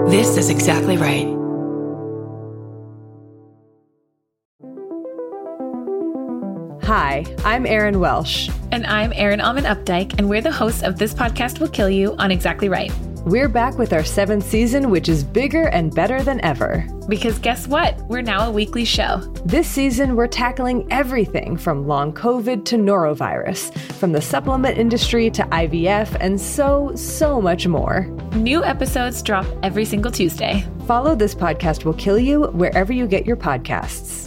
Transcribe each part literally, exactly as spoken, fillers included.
This is exactly right. Hi, I'm Erin Welsh. And I'm Erin Alman Updike, and we're the hosts of This Podcast Will Kill You on Exactly Right. We're back with our seventh season, which is bigger and better than ever. Because guess what? We're now a weekly show. This season, we're tackling everything from long COVID to norovirus, from the supplement industry to I V F, and so, so much more. New episodes drop every single Tuesday. Follow This Podcast Will Kill You wherever you get your podcasts.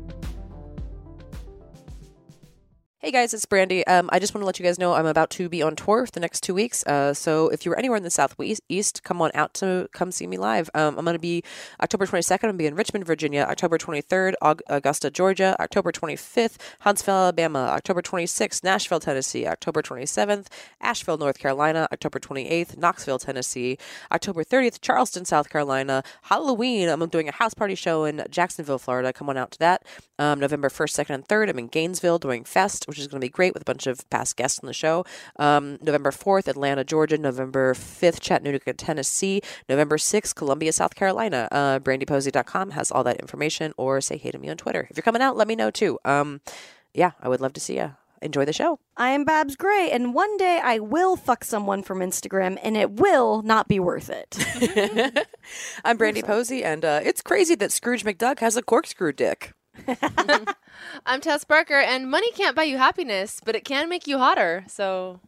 Hey guys, it's Brandy. Um, I just want to let you guys know I'm about to be on tour for the next two weeks. Uh, so if you're anywhere in the Southwest, East, come on out to come see me live. Um, I'm going to be October twenty-second. I'm going to be in Richmond, Virginia. October twenty-third, Aug- Augusta, Georgia. October twenty-fifth, Huntsville, Alabama. October twenty-sixth, Nashville, Tennessee. October twenty-seventh, Asheville, North Carolina. October twenty-eighth, Knoxville, Tennessee. October thirtieth, Charleston, South Carolina. Halloween, I'm doing a house party show in Jacksonville, Florida. Come on out to that. Um, November first, second, and third, I'm in Gainesville doing Fest, which is going to be great with a bunch of past guests on the show. Um, November fourth, Atlanta, Georgia. November fifth, Chattanooga, Tennessee. November sixth, Columbia, South Carolina. Uh, brandy posey dot com has all that information, or say hey to me on Twitter. If you're coming out, let me know too. Um, yeah, I would love to see you. Enjoy the show. I am Babs Gray, and one day I will fuck someone from Instagram, and it will not be worth it. I'm Brandy Posey, and uh, it's crazy that Scrooge McDuck has a corkscrew dick. I'm Tess Barker, and money can't buy you happiness, but it can make you hotter. So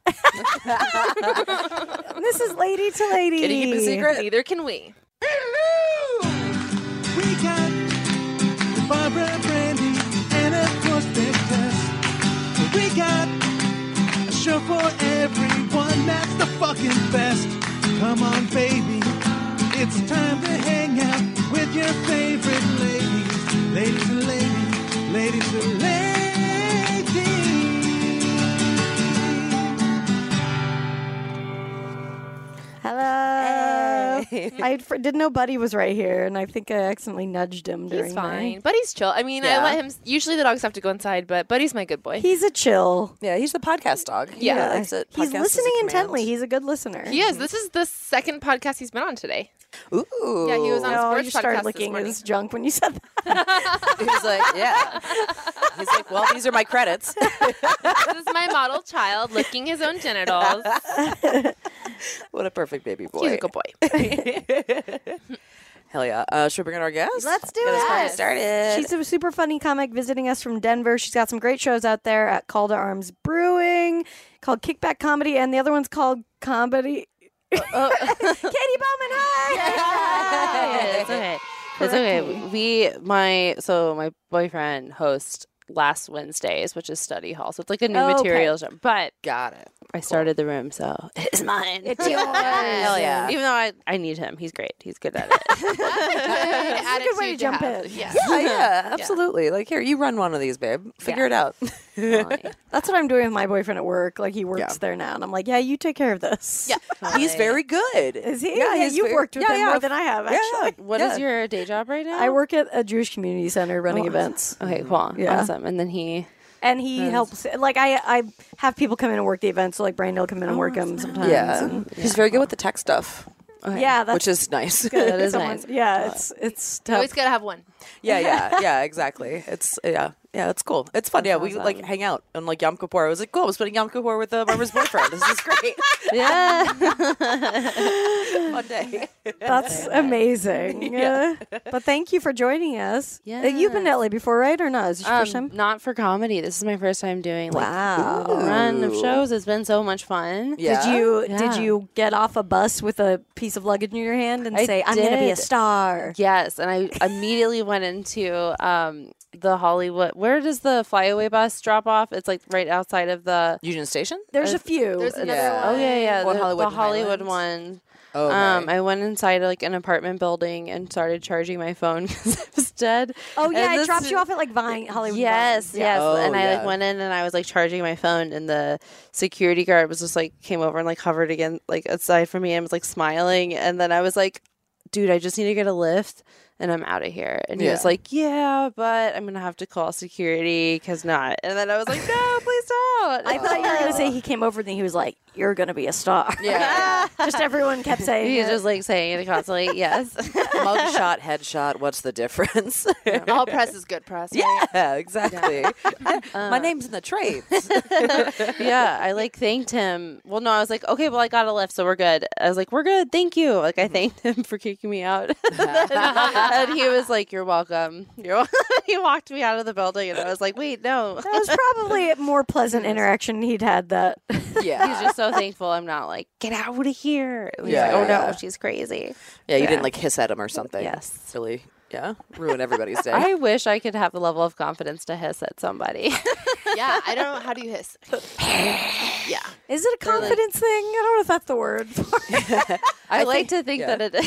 this is Lady to Lady. Can you keep a secret? Neither can we. Hello! We got Barbara, Brandy, and of course Big Tess. We got a show for everyone that's the fucking best. Come on, baby. It's time to hang out with your favorite ladies. Ladies and ladies, ladies and ladies. Hello. Hey. I fr- didn't know Buddy was right here, and I think I accidentally nudged him during He's fine. my... Buddy's chill. I mean, Yeah. I let him. Usually the dogs have to go inside, but Buddy's my good boy. He's a chill. Yeah, he's the podcast dog. He Yeah. likes it. He's Podcast is a listening command. intently. He's a good listener. He is. This is the second podcast he's been on today. Ooh. Yeah, he was on a No, sports you started podcast this licking morning. his junk when you said that. He's like, yeah. He's like, well, these are my credits. This is my model child licking his own genitals. What a perfect baby boy. He's a good boy. Hell yeah. Uh, should we bring in our guest? Let's do Get this party it. started. She's a super funny comic visiting us from Denver. She's got some great shows out there at Call to Arms Brewing, called Kickback Comedy, and the other one's called Comedy. Katie Bowman, hi! It's okay. It's okay. We, my, so my boyfriend hosts last Wednesdays, which is study hall. So it's like a new Oh, okay. material show. But Got it. I started the room, so it's mine. It's yours. Hell yeah. Even though I, I need him. He's great. He's good at it. That's a good way to jump in. Yeah. Yeah, yeah, absolutely. Like, here, you run one of these, babe. Figure it out. That's what I'm doing with my boyfriend at work. Like, he works Yeah. there now. And I'm like, yeah, you take care of this. Yeah. He's very good. Is he? Yeah, Yeah, he's you've very- worked with yeah, him yeah. more than I have, Yeah, actually. What is Yeah. your day job right now? I work at a Jewish community center running Oh, events. Okay, cool. Yeah. Awesome. And then he... And he helps, like, I I have people come in and work the events, so, like, Brandon will come in and work them sometimes. Yeah. and- He's very good with the tech stuff, yeah, that's which is nice. good. That is Someone- nice. Yeah, it's it's You tough. always gotta have one. Yeah, yeah, yeah, exactly. It's, yeah. Yeah, it's cool. It's fun. Yeah, we like hang out on like Yom Kippur. I was like, cool. I'm spending Yom Kippur with uh, Barbara's boyfriend. This is great. Yeah. Fun day. That's amazing. Yeah. Uh, but thank you for joining us. Yeah. Uh, you've been to L A before, right? Or not? Is this your first Um, time? not for comedy. This is my first time doing like Wow. a run of shows. It's been so much fun. Yeah. Did you Yeah. did you get off a bus with a piece of luggage in your hand and I say, "I'm going to be a did. star"? Yes, and I immediately went into um, the Hollywood. Where does the flyaway bus drop off? It's like right outside of the. Union Station? There's Uh, a few. There's another Yeah. one. Oh yeah, yeah, Or the Hollywood the Hollywood Highlands? one. Oh, Um, I went inside like an apartment building and started charging my phone because it was dead. oh yeah, And it this drops is- you off at like Vine Hollywood. Yes, Vine. yes. Oh, and I yeah. like went in and I was like charging my phone, and the security guard was just like came over and like hovered again like aside from me and was like smiling, and then I was like, dude, I just need to get a lift and I'm out of here. And he was Yeah. like, yeah, but I'm gonna have to call security because not. And then I was like, no, please don't. out. I thought you were gonna say he came over and he was like, "You're gonna be a star." Yeah. Just everyone kept saying He's it. just like saying it constantly. Yes. Mugshot, headshot. What's the difference? All press is good press. Right? Yeah, exactly. My name's in the trades. Yeah, I like thanked him. Well, no, I was like, okay, well, I got a lift, so we're good. I was like, we're good, thank you. Like, I thanked him for kicking me out, and he was like, "You're welcome." You're wel-" He walked me out of the building, and I was like, "Wait, no." That was probably a more pleasant interaction he'd had. That Yeah. He's just so thankful I'm not like, "Get out of here." He's Yeah, like, oh yeah. no, she's crazy. Yeah, you Yeah. didn't like hiss at him or something. Yes. Really, yeah, ruin everybody's day. I wish I could have the level of confidence to hiss at somebody. Yeah, I don't know. How do you hiss? Yeah. is it a confidence thing? I don't know if that's the word. I, like to think yeah. that it is.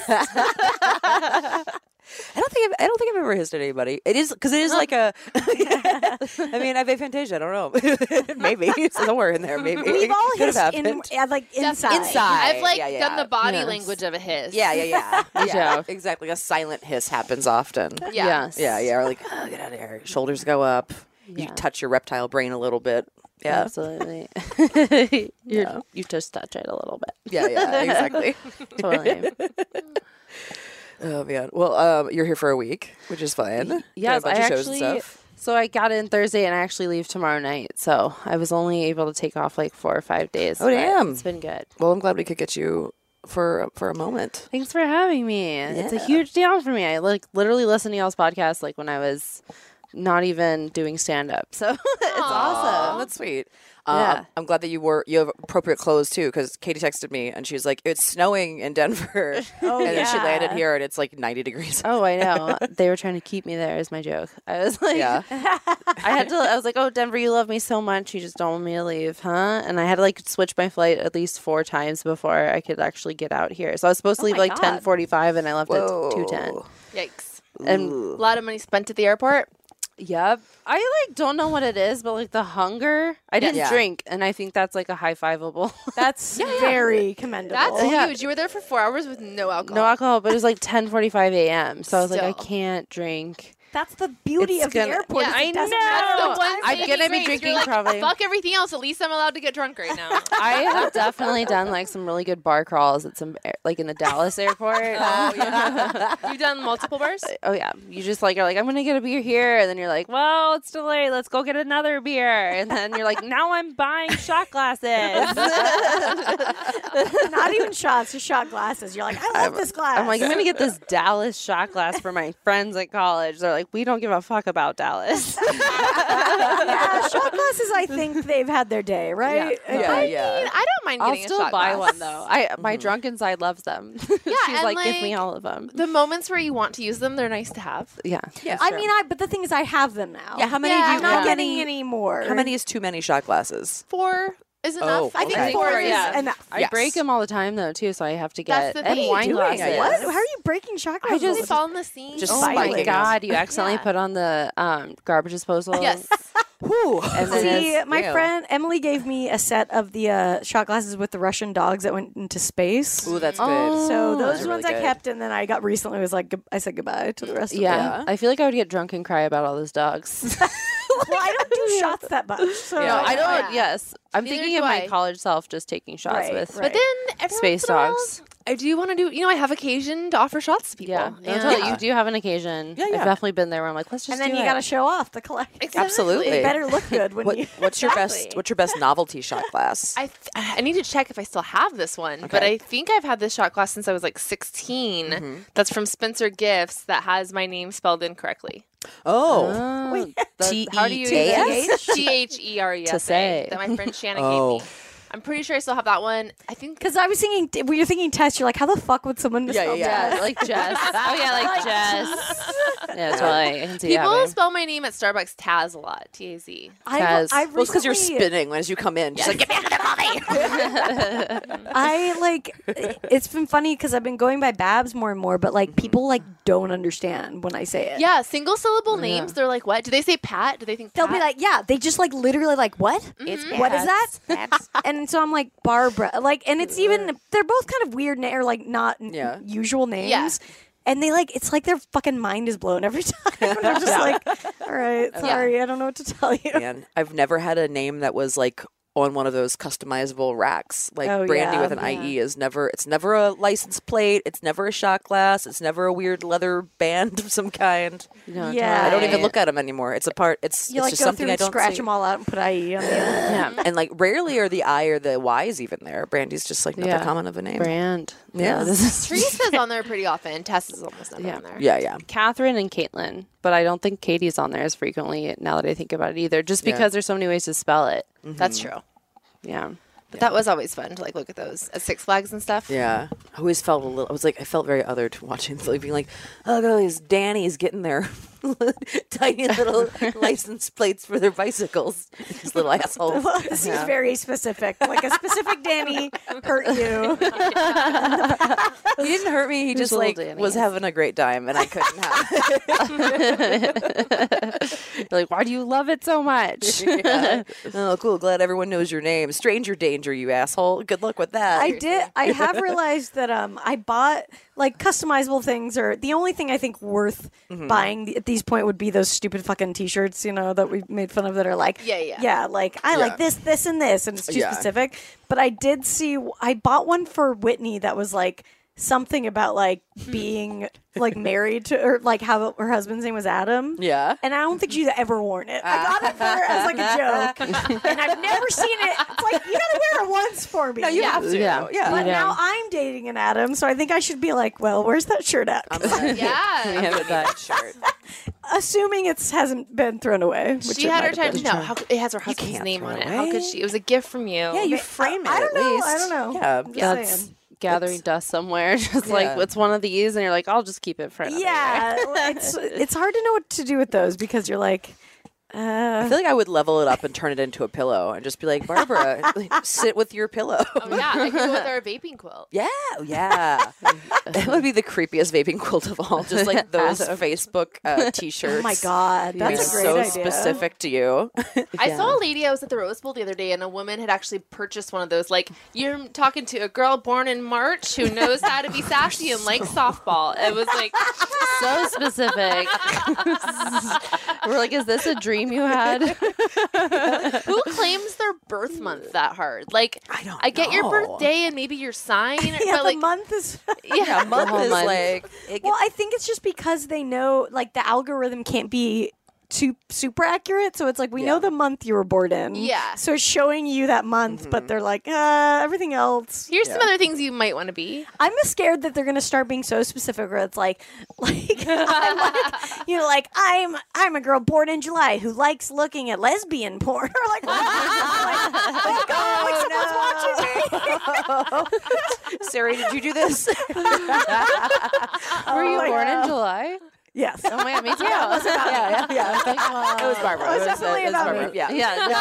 I don't think I've, I don't think I've ever hissed at anybody. It is because it is like a. I mean, I've aphantasia. I don't know. Maybe somewhere in there. Maybe We've all Could have hissed in, happened. uh, like inside. Inside. I've like yeah, yeah. done the body Yes. language of a hiss. Yeah, yeah, yeah. yeah. too. Exactly. A silent hiss happens often. Yeah. Yes. Yeah, yeah. Or like, oh, get out of here. Shoulders go up. You Yeah. touch your reptile brain a little bit. Yeah. Absolutely. You're, Yeah. You just touch it a little bit. Yeah, yeah, exactly. Totally. Oh man. Well, um, you're here for a week, which is fun. Doing Yes, a bunch I of shows actually. and stuff. So I got in Thursday and I actually leave tomorrow night. So I was only able to take off like four or five days. Oh, but damn. It's been good. Well, I'm glad we could get you for for a moment. Thanks for having me. It's a Yeah. huge deal for me. I like literally listened to y'all's podcast like when I was not even doing stand up. So it's awesome. That's sweet. Um, Yeah. I'm glad that you wore you have appropriate clothes too, because Katie texted me and she was like, "It's snowing in Denver," Oh, and then she yeah. landed here and it's like ninety degrees. Oh, I know. They were trying to keep me there is my joke. I was like, Yeah. I had to, I was like, oh, Denver, you love me so much. You just don't want me to leave, huh? And I had to like switch my flight at least four times before I could actually get out here. So I was supposed to Oh leave my like God. ten forty-five and I left at two ten. Whoa. Yikes. And A lot of money spent at the airport. yep. I like don't know what it is, but like the hunger. I didn't Yeah. drink, and I think that's like a high fiveable. That's very commendable. That's Yeah. huge. You were there for four hours with no alcohol. No alcohol, but it was like ten forty-five a.m. So I was like, I Still. can't drink. That's the beauty It's of gonna- the airport. Yeah, is it I doesn't know. matter That's the what one time I'm saving gonna be grace. You're drinking like, probably- Fuck everything else. At least I'm allowed to get drunk right now. I have definitely done like some really good bar crawls at some air- like in the Dallas airport. Oh, yeah. You've done multiple bars? Oh yeah, you just like are like I'm gonna get a beer here, and then you're like, well, it's too late. Let's go get another beer, and then you're like, now I'm buying shot glasses. Not even shots, just shot glasses. You're like, I love this glass. I'm like, I'm gonna get this Dallas shot glass for my friends at college. They're like, we don't give a fuck about Dallas. yeah, shot glasses. I think they've had their day, right? Yeah, I yeah. mean, I don't mind I'll getting still a shot buy glass. one though. I my drunken side loves them. Yeah, She's and, like, give me like, all of them. The moments where you want to use them, they're nice to have. Yeah, Yeah. I mean, I. But the thing is, I have them now. Yeah, how many Yeah, do you I'm not how getting many, any more. How many is too many shot glasses? Four is enough. Oh, I think okay. four Four, is yeah. enough. I Yes. break them all the time though too, so I have to That's get the and thing. wine Doing, I glasses. guess. What? How are you breaking shot I glasses? They just- fall in the seam. Just Oh spiking my them. god! You accidentally Yeah. put on the um, garbage disposal. Yes. Whew. And then See, it's- my Damn. friend Emily gave me a set of the uh, shot glasses with the Russian dogs that went into space. Ooh, that's good. Oh. So Those those are ones really I good. kept, and then I got recently was like I said goodbye to the rest Yeah. of I feel like I would get drunk and cry about all those dogs. them. Well, I don't do shots that much. So Yeah. No, I don't. Yeah. Yes, I'm Neither thinking do of my I. college self just taking shots Right, with right. But then every space once in a while, dogs. I do want to do. You know, I have occasion to offer shots to people. Yeah, no, And- totally. You do have an occasion. Yeah, yeah. I've definitely been there where I'm like, let's just and then do you it. got to show off the collection. Exactly. Absolutely. You better look good when What, you. what's your best? Exactly. What's your best novelty shot glass? I th- I need to check if I still have this one, but Okay. I think I've had this shot glass since I was like sixteen. That's from Spencer Gifts that has my name spelled incorrectly. Oh, Oh, the- T how do E you T S? T H E R E S A To say. that my friend Shanna Oh. gave me. I'm pretty sure I still have that one. I think Because I was thinking, when you're thinking test, you're like, how the fuck would someone Yeah, misspell yeah, test? Yeah, like Jess. Oh yeah, like Jess. Yeah, totally. I can see it people happening. spell my name at Starbucks Taz a lot. T A Z. I, Taz. I well, it's because you're recently- spinning as you come in. Just like get me out of the coffee. I like it's been funny because I've been going by Babs more and more, but like people like don't understand when I say it. Yeah, single syllable names. They're like, what? Do they say Pat? Do they think They'll Pat? be like, yeah, they just like literally like, what? It's What is that? And so I'm like, Barbara. Like, and it's even, they're both kind of weird, na- or like not n- Yeah. usual names. Yeah. and they like it's like their fucking mind is blown every time. They're just like, all right, sorry, I don't know what to tell you. Man, I've never had a name that was like on one of those customizable racks. Like Oh, Brandy yeah. with an I E is never, it's never a license plate. It's never a shot glass. It's never a weird leather band of some kind. No, Yeah. I don't even totally. look at them anymore. It's a part, it's, You it's like just go something through I and don't scratch see. them all out and put I E on the end. Yeah. And like rarely are the I or the Y's even there. Brandy's just like not Yeah. that common of a name. Brand. Yeah. this is Teresa's on there pretty often. Tess is almost never Yeah. on there. Yeah, yeah. Catherine and Caitlin, but I don't think Katie's on there as frequently now that I think about it either, just Yeah. because there's so many ways to spell it. That's true. Yeah. But that was always fun to like look at those at Six Flags and stuff. Yeah, I always felt a little. I was like, I felt very othered watching, like being like, oh, look at all these Danny's getting their tiny little license plates for their bicycles. These little assholes. Well, this is very specific. Like a specific Danny hurt you. He didn't hurt me. He just little like Danny. was having a great time, and I couldn't have. You're like, why do you love it so much? Yeah. Oh, cool. Glad everyone knows your name. Stranger danger, you asshole. Good luck with that. I did. I have realized that um, I bought like customizable things, or the only thing I think worth Mm-hmm. buying at these point would be those stupid fucking T-shirts, you know, that we made fun of that are like, Yeah, yeah. yeah, like I Yeah. like this, this, and this, and it's too Yeah. specific. But I did see. I bought one for Whitney that was like something about like being like married to, or like how her husband's name was Adam. Yeah. And I don't think she's ever worn it. I got it for her as like a joke, and I've never seen it. It's like you gotta wear it once for me. No, you have to. Yeah. Yeah. But Yeah. now I'm dating an Adam, so I think I should be like, well, where's that shirt at? Yeah. We have that shirt. Assuming it hasn't been thrown away. Which She it had might her have time. been. No, how, it has her husband's can't name throw on it it. How could away. she? It was a gift from you. Yeah, you frame it. I don't at know. least. I don't know. Yeah. I'm just That's saying. gathering dust somewhere. Just Yeah. like, what's one of these? And you're like, I'll just keep it for another year. Yeah, it's it's hard to know what to do with those because you're like, I uh, feel like I would level it up and turn it into a pillow and just be like, Barbara, like, sit with your pillow. Oh yeah, it could go with our vaping quilt. Yeah, yeah. That would be the creepiest vaping quilt of all. Just like those Facebook uh, T-shirts. oh my god, Being that's a great so idea. specific to you. I saw a lady. I was at the Rose Bowl the other day, and a woman had actually purchased one of those. Like you're talking to a girl born in March who knows how to be sassy and likes softball. It was like So specific. We're like, is this a dream you had? who claims their birth month that hard? Like I don't I get your know. birthday and maybe your sign, Yeah, but the like month is. Yeah, a month whole is month. like. It Well, I think it's just because they know, like, the algorithm can't be too super accurate. So it's like we Yeah. know the month you were born in. Yeah. So it's showing you that month, but they're like, uh, everything else. here's some other things you might want to be. I'm scared that they're gonna start being so specific where it's like, like, I'm like, you know, like I'm I'm a girl born in July who likes looking at lesbian porn, or like, like oh god, like someone's watching me. Sarah, did you do this? Were you my born God. in July? Yes. Oh my god, me too. yeah, yeah, yeah. It was Barbara. Oh, it's It was, definitely it was about Barbara. me. Yeah. Yeah, no, yeah.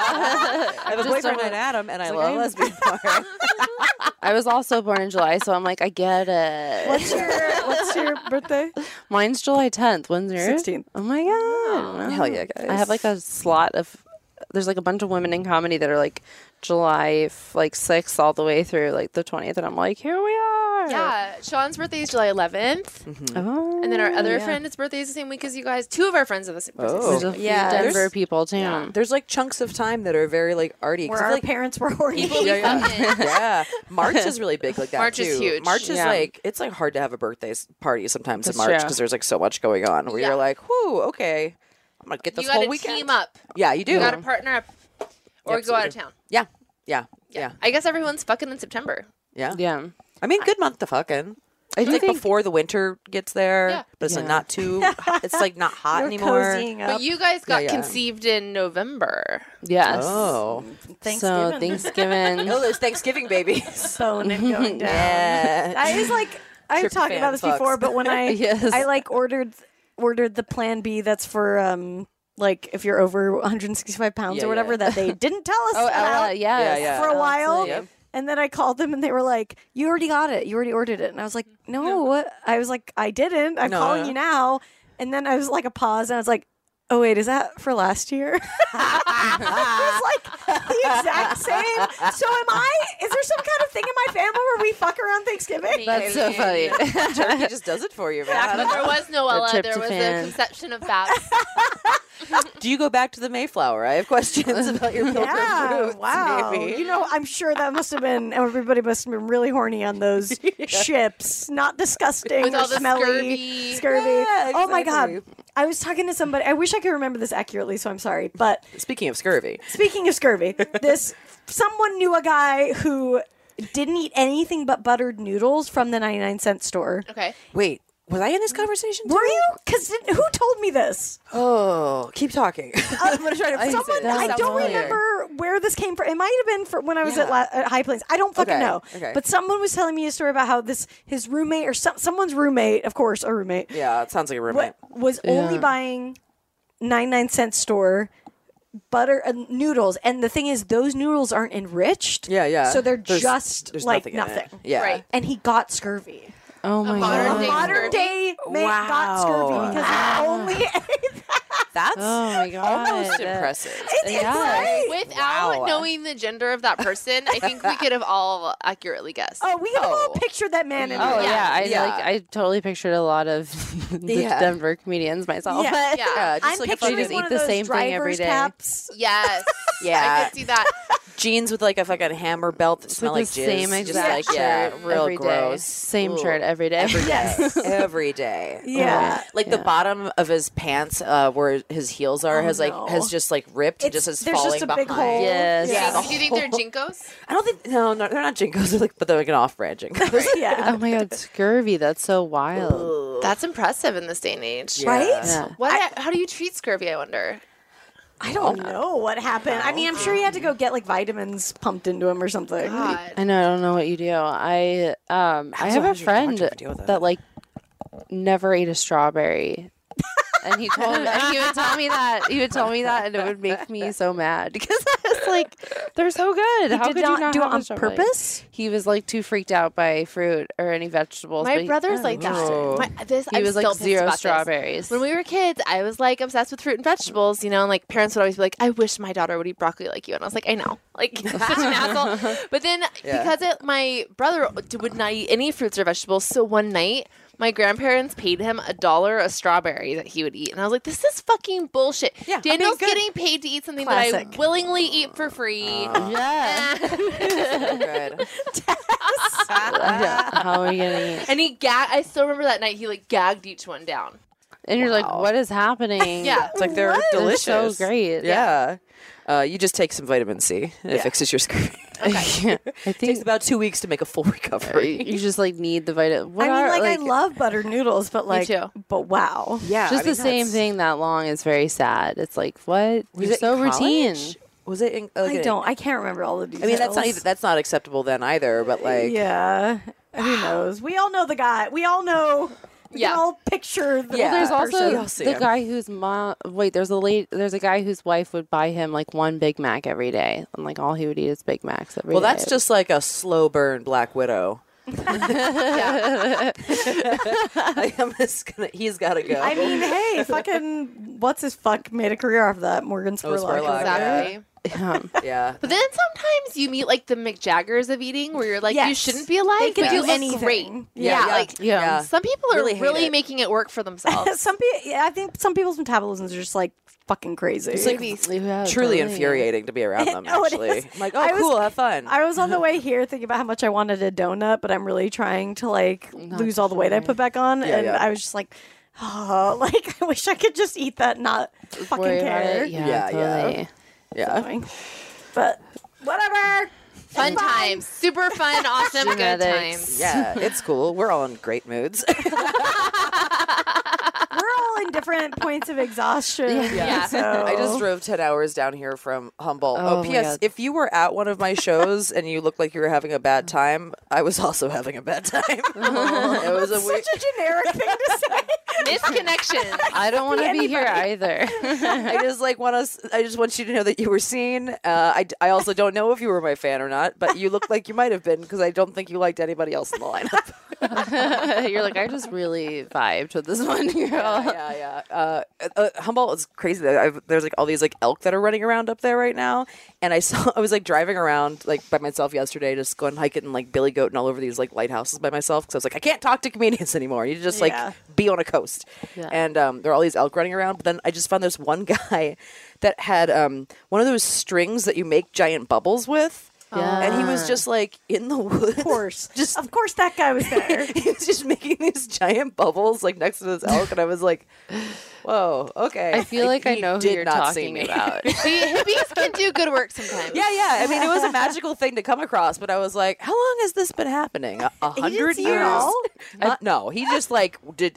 I have a Just boyfriend someone- named Adam, and I like, love I'm- lesbian porn. I was also born in July, so I'm like, I get it. What's your What's your birthday? Mine's July tenth. When's yours? sixteenth. Oh my god. Hell yeah, guys. I have like a slot of. There's like a bunch of women in comedy that are like July f- like sixth all the way through like the twentieth, and I'm like, here we are. Yeah, Sean's birthday is July eleventh, Oh. and then our other yeah. friend's birthday is the same week as you guys. Two of our friends are the same birthday. Oh. There's a few Yeah, Denver there's- people too. There's like chunks of time that are very like arty. 'cause Where I feel our like parents were horny. People yeah, we yeah. fucking- yeah. March is really big like that March too. is huge. March is Yeah. like it's like hard to have a birthday s- party sometimes That's in March true. because there's like so much going on where Yeah. you're like, whoo, okay, I'm gonna get this You whole got to weekend. team up. Yeah, you do. You got to partner up, or Yep, go out of absolutely. town. yeah, yeah, yeah, I guess everyone's fucking in September. yeah. Yeah. I mean, good month to fucking. I It's do like think before the winter gets there, Yeah. but it's like Yeah. not too. It's like not hot We're anymore. cozying up. But you guys got Yeah, yeah. conceived in November. yes. Oh, Thanksgiving. So Thanksgiving. oh, there's Thanksgiving babies. bone and going down. Yeah. That is like I've Trip talked about fan this fucks. before, but when I Yes. I like ordered ordered the Plan B that's for um like if you're over one hundred sixty-five pounds Yeah, or whatever yeah. that they didn't tell us Oh, about uh, yes. Yeah, yeah. for a while. Yep. And then I called them and they were like, "You already got it. You already ordered it." And I was like, "No, what?" I was like, "I didn't. I'm No, calling no. you now." And then I was like a pause and I was like, "Oh wait, is that for last year?" It was like the exact exact same. So am I? Is there some kind of thing in my family where we fuck around Thanksgiving? That's so funny. Turkey just does it for you, Back man. when there was Noella, there was tryptophan. a conception of Babs. Do you go back to the Mayflower? I have questions about your pilgrim Yeah, roots. wow. Maybe. You know, I'm sure that must have been, everybody must have been really horny on those ships. Not disgusting With or all the smelly. scurvy. Scurvy. Yeah, Oh my God. exactly. I was talking to somebody, I wish I could remember this accurately, so I'm sorry. But Speaking of scurvy, speaking of scurvy, this, someone knew a guy who didn't eat anything but buttered noodles from the ninety-nine cent store. Okay. wait, was I in this conversation? Were you? Because who told me this? Oh, keep talking. I'm gonna try to. Someone, that I sounds don't familiar. remember where this came from. It might have been for when I was at, Yeah. La- at High Plains. I don't fucking Okay, know. okay. But someone was telling me a story about how this his roommate or some, someone's roommate, of course, a roommate, Yeah, it sounds like a roommate. wa- was only Yeah. buying ninety-nine cent store butter uh, noodles, and the thing is, those noodles aren't enriched. Yeah, yeah. So they're There's- just there's like nothing. nothing. In it. Yeah. Right. And he got scurvy. Oh my modern god. day Modern scurvy? day man got scurvy Wow. because he only ate that. That's Oh my god. almost impressive. It's Yeah. insane. Without Wow. knowing the gender of that person, I think we could have all accurately guessed. Oh, we could have all Oh. pictured that man in Oh real yeah, I Yeah. like. I totally pictured a lot of the Yeah. Denver comedians myself. Yeah. But Yeah. Yeah, just I'm like a picturing just fucking one eat of the those same thing every driver's day. caps. Yes. Yeah. I could see that. jeans with like a fucking hammer belt that smell With like the jizz. same Just exact like, yeah, shirt real every day. gross. Same Ugh. shirt every day. Every day. Yes. Every day. Yeah. Like the bottom of his pants, uh, where his heels are, Oh, has like no. has just like ripped, and It's- just is there's just falling a behind. big hole. Yes. Yeah. Do you think they're Jinkos? I don't think no, no, they're not jinkos. They're like, but they're like an off-brand jinkos. Yeah. Oh my god, scurvy. That's so wild. That's impressive in this day and age. Right? Yeah. What? how do you treat scurvy, I wonder? I don't know what happened. I mean, I'm sure he had to go get like vitamins pumped into him or something. God. I know. I don't know what you do. I um. I How's have it- a how's your friend doctor deal with that? that like never ate a strawberry. And he told me, and he would tell me that he would tell me that, and it would make me so mad because I was like, "They're so good. He How did could not you not do it have a on strawberry?" purpose? He was like too freaked out by fruit or any vegetables. but My he- brother's oh, like that. interesting. My, this, He I'm was like still pissed zero about this. strawberries. When we were kids, I was like obsessed with fruit and vegetables, you know, and like parents would always be like, I wish my daughter would eat broccoli like you. And I was like, I know. Like, such an asshole. But then Yeah. because it, my brother would not eat any fruits or vegetables, so one night, my grandparents paid him a dollar a strawberry that he would eat. And I was like, this is fucking bullshit. Yeah, I mean, Daniel's good. getting paid to eat something that Classic. I willingly eat for free. yeah. So good. Yeah. How are you gonna eat? And he gagged, I still remember that night, he like gagged each one down. And you're like, what is happening? Yeah. It's like they're What? They're delicious. so great. Yeah. Uh, you just take some vitamin C and it fixes your scurvy. I It takes think about two weeks to make a full recovery. you just like need the vitamin. I mean, like, I love buttered noodles, but like, too. but wow. Yeah, just I mean, the same that's- thing that long is very sad. It's like what? Was You're it so in routine. college? Was it? In, like, I don't. I can't remember all the details. I mean, that's not even, that's not acceptable then either. But like, Yeah. Who knows? We all know the guy. We all know. We Yeah. can all picture the Yeah. There's person. also You'll see the him. guy whose mom. Wait, there's a late. There's a guy whose wife would buy him like one Big Mac every day, and like all he would eat is Big Macs every well, day. that's just like a slow burn Black Widow. I'm just gonna. He's got to go. I mean, hey, fucking, what's his fuck made a career off of that? Morgan Oh, Spurlock. or Spurlock, whatever. Exactly. Um, yeah. But then sometimes you meet like the McJaggers of eating where you're like, you Yes. shouldn't be alive, They could but do you look anything. great. Yeah. Yeah, yeah. like yeah. some people are Really really, hate it. making it work for themselves. Some people, yeah, I think some people's metabolisms are just like fucking crazy. It's like yeah, truly totally. infuriating to be around them. Oh, it Actually, is. I'm like, oh, I was- cool, have fun. I was on the way here thinking about how much I wanted a donut, but I'm really trying to like lose all the weight I put back on, Yeah, and yeah. I was just like, oh, like I wish I could just eat that, not fucking Worry about care. it. Yeah, Yeah, yeah. totally. yeah. Annoying. But whatever. Fun It's fine. times, super fun, awesome, good Genetics. times. Yeah, it's cool. We're all in great moods. We're all in different points of exhaustion. Yeah. So. I just drove ten hours down here from Humboldt. Oh, Oh my P S. God. If you were at one of my shows and you looked like you were having a bad time, I was also having a bad time. It was a weird. such a generic thing to say. Misconnections. I don't want to be here either. I just like want to. I just want you to know that you were seen. Uh, I, I also don't know if you were my fan or not, but you look like you might have been because I don't think you liked anybody else in the lineup. You're like, I just really vibed with this one girl. yeah, yeah. Uh, uh, Humboldt is crazy. I've, there's like all these like elk that are running around up there right now, and I saw. I was like driving around like by myself yesterday, just going hiking and like billy goating all over these like lighthouses by myself because I was like, I can't talk to comedians anymore. You just like Yeah. be on a coast, Yeah. and um, there are all these elk running around. But then I just found this one guy that had um, one of those strings that you make giant bubbles with. Yeah. And he was just like in the woods. Of course. Just Of course that guy was there. he was just making these giant bubbles like next to this elk, and I was like, "Whoa, okay." I feel like I He know who did you're not see talking me. about. See, hippies can do good work sometimes. Yeah, yeah. I mean, it was a magical thing to come across, but I was like, "How long has this been happening? A, a He didn't hundred see you years?" at all? Not- no, he just like did.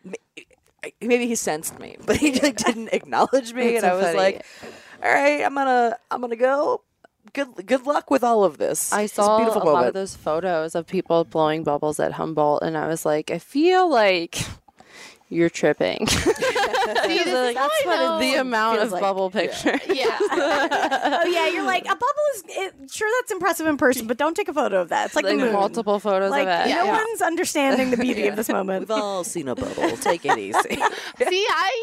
Maybe he sensed me, but he like didn't acknowledge me, That's and I so was funny. like, "All right, I'm gonna, I'm gonna go." Good, good luck with all of this. I It's saw a beautiful a moment. lot of those photos of people blowing bubbles at Humboldt, and I was like, I feel like you're tripping. See, this is how I know. the amount feels of like. bubble picture. Yeah. Oh yeah, you're like a bubble is it, sure that's impressive in person, but don't take a photo of that. It's like, Like the moon. multiple photos Like of it. no Yeah. one's understanding the beauty of this moment. We've all seen a bubble. Take it easy. See, I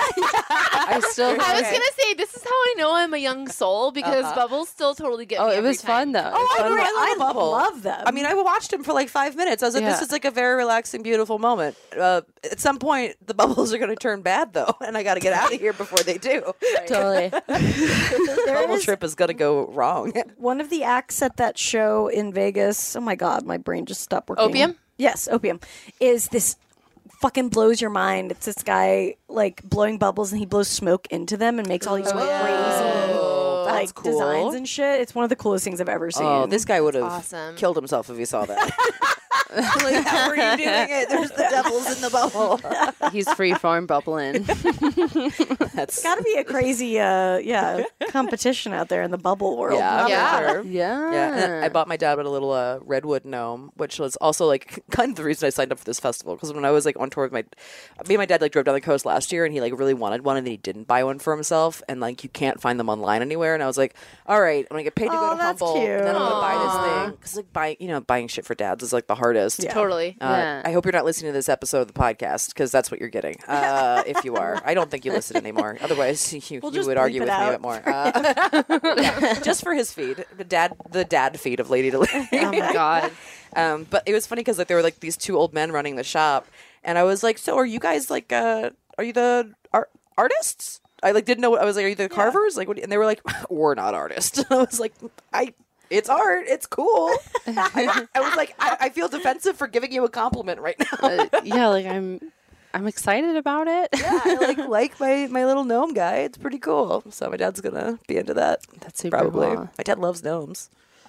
I still. I was Okay. gonna say this is how I know I'm a young soul because Uh-huh. bubbles still totally get Oh, me it every was time. fun though. Oh, I, Fun agree. with I a bubble. love them. I mean, I watched him for like five minutes. I was like, Yeah. this is like a very relaxing, beautiful moment. Uh, at some point, the bubbles are going to turn bad, though, and I got to get out of here before they do. Totally. there Bubble is trip is going to go wrong. one of the acts at that show in Vegas. Oh my god, my brain just stopped working. Opium? Yes, Opium. Is this fucking blows your mind. It's this guy like blowing bubbles and he blows smoke into them and makes all these crazy that's like cool. designs and shit. It's one of the coolest things I've ever seen. Oh, this guy would have awesome. killed himself if he saw that. Like, how are you doing it? There's the devils in the bubble. He's freeform bubbling. That's Got to be a crazy, uh, yeah, competition out there in the bubble world. yeah, Yeah. for sure. Yeah. Yeah, and I bought my dad a little uh, redwood gnome, which was also like kind of the reason I signed up for this festival. Because when I was like on tour with my, me and my dad like drove down the coast last year, and he like really wanted one, and then he didn't buy one for himself, and like you can't find them online anywhere. And I was like, all right, I'm gonna get paid to Oh, go to that's Humboldt, and then I'm gonna buy Aw. this thing because like buying, you know, buying shit for dads is like the hardest. Yeah. Totally. Uh, Yeah. I hope you're not listening to this episode of the podcast because that's what you're getting. Uh, if you are, I don't think you listen anymore. Otherwise, you, We'll you just would argue bleep with it me a out. bit more. Uh, yeah, just for his feed, the dad, the dad feed of Lady to Lady. Oh my god. Um, but it was funny because like there were like these two old men running the shop, and I was like, "So are you guys like, uh, are you the art- artists?" I like didn't know. I was like, "Are you the carvers?" Like, what, and they were like, "We're not artists." I was like, "I." It's art. It's cool. I, I was like, I, I feel defensive for giving you a compliment right now. Uh, yeah, like I'm I'm excited about it. Yeah, I like like my, my little gnome guy. It's pretty cool. So my dad's gonna be into that. That's super Probably. cool. My dad loves gnomes.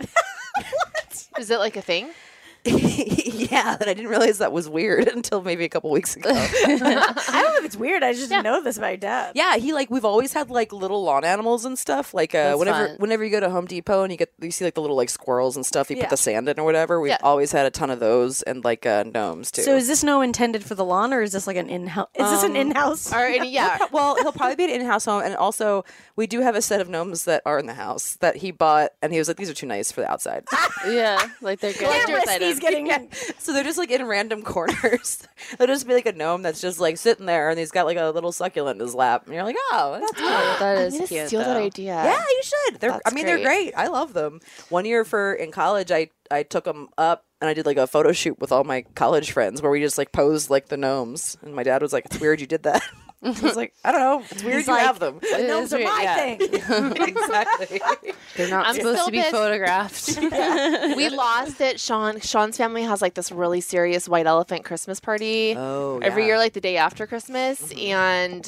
Is it like a thing? Yeah, and I didn't realize that was weird until maybe a couple weeks ago. I don't know if it's weird. I just didn't know this about my dad. Yeah, he like we've always had like little lawn animals and stuff. Like uh, That's whenever fun. whenever you go to Home Depot and you get you see like the little like squirrels and stuff, you Yeah. put the sand in or whatever. We've Yeah. always had a ton of those and like uh, gnomes too. So is this no intended for the lawn, or is this like an in-house? Is this an in-house? Or any, yeah. well, he'll probably be an in-house home, and also we do have a set of gnomes that are in the house that he bought, and he was like, "These are too nice for the outside." Yeah, like they're good. Collector's He's item. getting Yeah. So they're just like in random corners. They'll just be like a gnome that's just like sitting there, and he's got like a little succulent in his lap, and you're like, "Oh, that's cool." That I'm is gonna cute. steal that though. idea. Yeah, you should. They're, I That's mean, they're great. great. I love them. One year for in college, I I took them up and I did like a photo shoot with all my college friends where we just like posed like the gnomes. And my dad was like, "It's weird you did that." I was like, "I don't know. It's weird He's you like, have them." The It gnomes is are weird, my yeah. thing. Exactly. They're not I'm supposed still to be pissed. photographed. We lost it. Sean Sean's family has like this really serious white elephant Christmas party Oh, every yeah. year, like the day after Christmas, and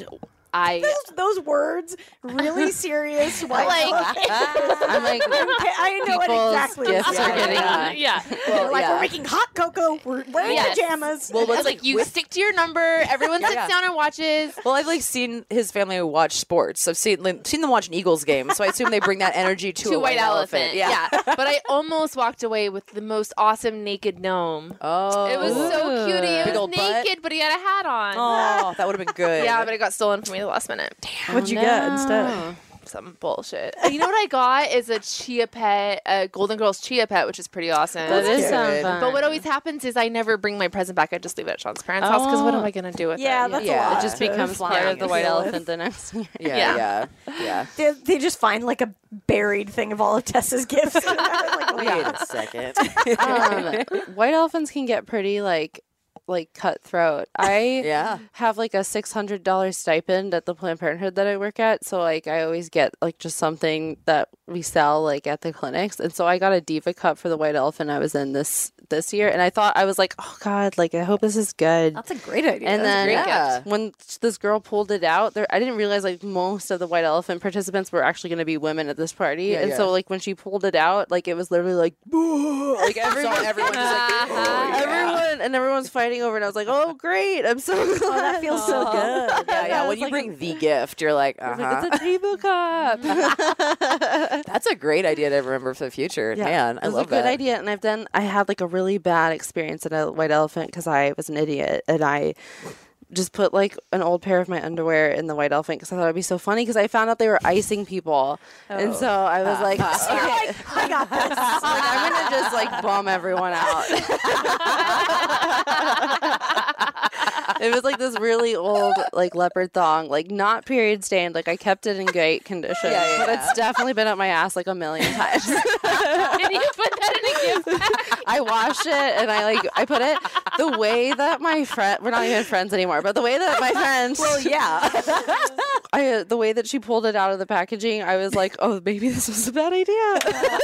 I Those, those words, really serious white Like- elephant. I'm like, I know it people's exactly. what gifts you're are saying. getting Yeah. yeah. They're like, yeah. we're making hot cocoa. We're wearing Yes. pajamas. Well, It's like you stick to your number. Everyone sits Yeah. down and watches. Well, I've like seen his family watch sports. I've seen like, seen them watch an Eagles game, so I assume they bring that energy to, To a White Elephant. Yeah. But I almost walked away with the most awesome naked gnome. Oh, It was so cute. He Big was old butt? naked, but he had a hat on. Oh, that would have been good. Yeah, but it got stolen from me the last minute. What'd you Oh, get no. instead? Some bullshit. Uh, You know what I got is a chia pet, a Golden Girls chia pet, which is pretty awesome. That is cute. sound fun. But what always happens is I never bring my present back. I just leave it at Sean's parents' house because what am I gonna do with Yeah, it? that's Yeah. a lot. It just to becomes fly part on of the and white deal with. elephant the next year. yeah, Yeah. yeah, yeah. They, they just find like a buried thing of all of Tessa's gifts. like, oh, Wait yeah. a second. um, white elephants can get pretty like like cutthroat. I Yeah. have like a six hundred dollar stipend at the Planned Parenthood that I work at, so like I always get like just something that we sell like at the clinics, and so I got a Diva cup for the white elephant I was in this this year, and I thought I was like, oh god, like I hope this is good. That's a great idea. And That's then great. Yeah. when this girl pulled it out, there I didn't realize like most of the white elephant participants were actually going to be women at this party, Yeah, and yeah. so like when she pulled it out, like it was literally like, "Boo!" like everyone, So everyone just like, oh, yeah. everyone, and everyone's fighting over, it. And I was like, oh great, I'm so glad. Oh, that feels so good. Yeah, yeah. I When was you like- bring the gift, you're like, I uh was like, it's huh. a Diva cup. That's a great idea to remember for the future. Man, I it was love a good that. idea, and I've done. I had like a really bad experience at a white elephant because I was an idiot, and I just put like an old pair of my underwear in the white elephant because I thought it'd be so funny because I found out they were icing people, and so I was like, okay, I got this. like, I'm gonna just like bum everyone out. It was like this really old like leopard thong, like not period stained. Like I kept it in great condition, Yeah, yeah, but yeah. it's definitely been up my ass like a million times. Did you put that in a gift bag? I washed it and I like I put it the way that my friend we're not even friends anymore, but the way that my friend Well, yeah. I uh, the way that she pulled it out of the packaging, I was like, oh, maybe this was a bad idea.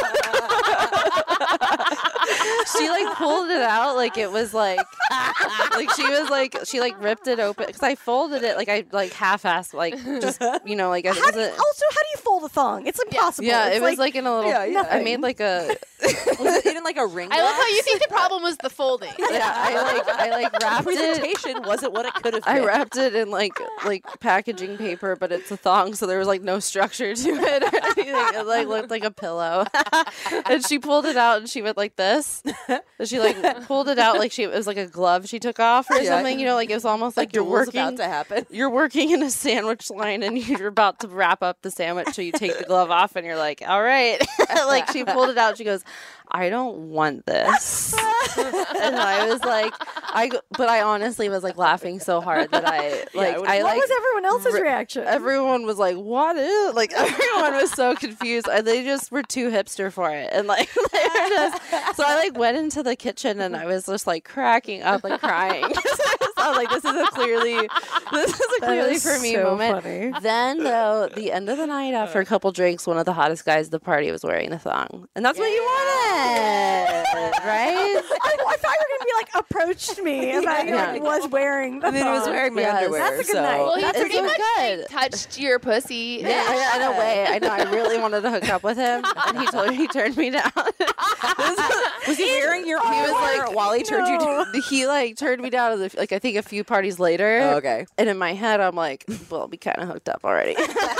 She like pulled it out like it was like like she was like she like ripped it open because I folded it like I like half-assed like just you know like I How do you, wasn't. also, how do you fold a thong? It's impossible. Yeah, It's it was like in a little. Yeah, yeah. I made like a. Was it in like a ring? I love how glass? you think the problem was the folding. Yeah, I like I like wrapped it. presentation wasn't what it could have been. I wrapped it in like like packaging paper, but it's a thong, so there was like no structure to it or anything. It like looked like a pillow. And she pulled it out, and she went like this. And she like pulled it out like she it was like a glove she took off or Yeah. something. You know, like it was almost like Like you're duel was working. about to happen. You're working in a sandwich line, and you're about to wrap up the sandwich, so you take the glove off, and you're like, "All right." Like she pulled it out. She goes, I don't want this. And I was like, I, g- but I honestly was like laughing so hard that I, like, it I what like, was everyone else's ri- reaction? everyone was like, what is, like, everyone was so confused. I, they just were too hipster for it. And like, they were just, so I like went into the kitchen and I was just like cracking up, like crying. I was like, this is a clearly, this is a That clearly is for me so moment. funny. Then though, the end of the night after a couple drinks, one of the hottest guys at the party was wearing the thong. And that's what you wanted, right? I, I thought you were gonna be like approached me and I Yeah. like, was wearing the And then he was thong. wearing my Yes. underwear. That's a good so. night. Well, he That's pretty so much good. like, touched your pussy. Yeah, I- in a way. I know. I really wanted to hook up with him, and he told he turned me down. Was he wearing your He was underwear like, while he turned you down? he like turned me down, as a- like I think a few parties later. Oh, okay. And in my head, I'm like, well, we kind of hooked up already.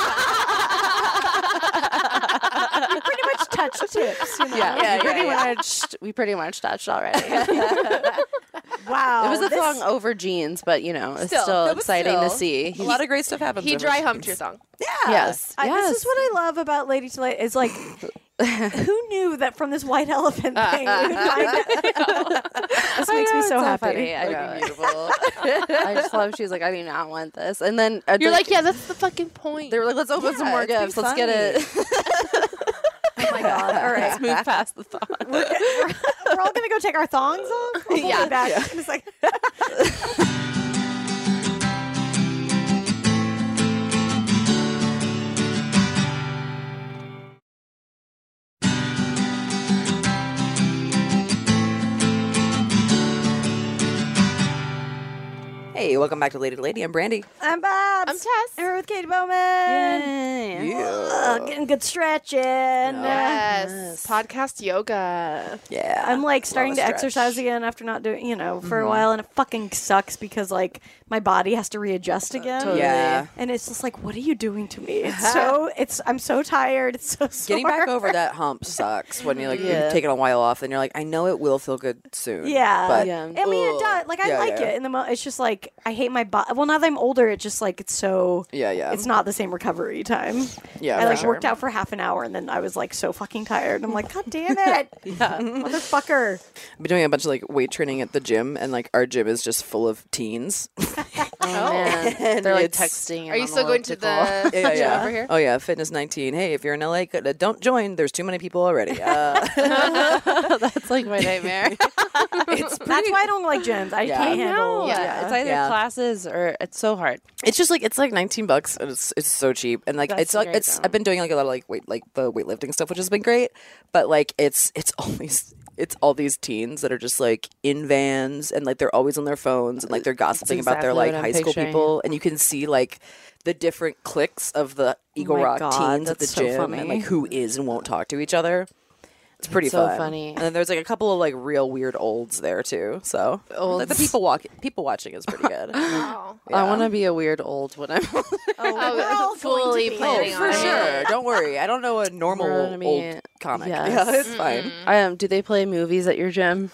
You pretty much touched tips. You know? Yeah, Yeah, we pretty yeah, yeah. much we pretty much touched already. Wow. It was a this- thong over jeans, but you know, it's Still. still, No, but exciting still, to see. A lot of great stuff happens. He in dry those humped your scenes. thong. Yeah. Yes, I, yes. This is what I love about Lady to Light is like, who knew that from this white elephant thing? we would find out- this I makes know, me it's so happy. funny. I know. Beautiful. I just love. She was like, I do not want this, and then uh, You're the- like, yeah, that's the fucking point. they were like, let's open some Yeah, more it's pretty gifts. Let's get it. Oh my god! All right, Let's move past the thong. we're, we're all gonna go take our thongs off. We'll Yeah. be back in a second. Hey Hey, welcome back to Lady to Lady. I'm Brandy. I'm Babs. I'm Tess. And we're with Katie Bowman. Yay. Uh, getting good stretching. Yes. Podcast yoga. Yeah. I'm like starting to stretch. exercise again after not doing, you know, for Mm-hmm. a while, and it fucking sucks because like my body has to readjust again. totally. Yeah. And it's just like, what are you doing to me? It's so, it's, I'm so tired. It's so sore. Getting back over that hump sucks when you like Yeah. you've taken a while off and you're like, I know it will feel good soon. Yeah. But Yeah. I mean, it Ugh. does. Like, I Yeah, like yeah. it. In the mo- it's just like I hate my body. Well, now that I'm older, it's just like it's so. Yeah, yeah. It's not the same recovery time. Yeah, I for like sure. worked out for half an hour and then I was like so fucking tired. I'm like, God damn it, Yeah. motherfucker. I've been doing a bunch of like weight training at the gym, and like our gym is just full of teens. Oh, man. And They're like it's- texting. Are you still going to the Yeah, gym yeah. over here? Oh yeah, Fitness nineteen. Hey, if you're in L A, good- uh, don't join. There's too many people already. Uh, That's like my nightmare. it's That's why I don't like gyms. I Yeah. can't handle. No, Yeah. it's either Yeah. classes or it's so hard. It's just like it's like nineteen bucks, and it's it's so cheap, and like That's it's like great, it's. though. I've been doing like a lot of like weight like the weightlifting stuff, which has been great, but like it's it's always. It's all these teens that are just like in vans and like they're always on their phones and like they're gossiping about their exactly like what I'm high school picturing. people, and you can see like the different cliques of the Eagle my Rock God, teens at the that's so gym funny. and like who is and won't talk to each other. It's pretty so fun. funny. And then there's like a couple of like real weird olds there too. So like, the Olds. people walk people watching is pretty good. Oh. I want to be a weird old when I'm older. Oh, Oh, we're all fully going to be. planning For on it. sure. Don't worry. I don't know a normal We're gonna be- old comic. Yes. Yeah, it's fine. I um, do they play movies at your gym?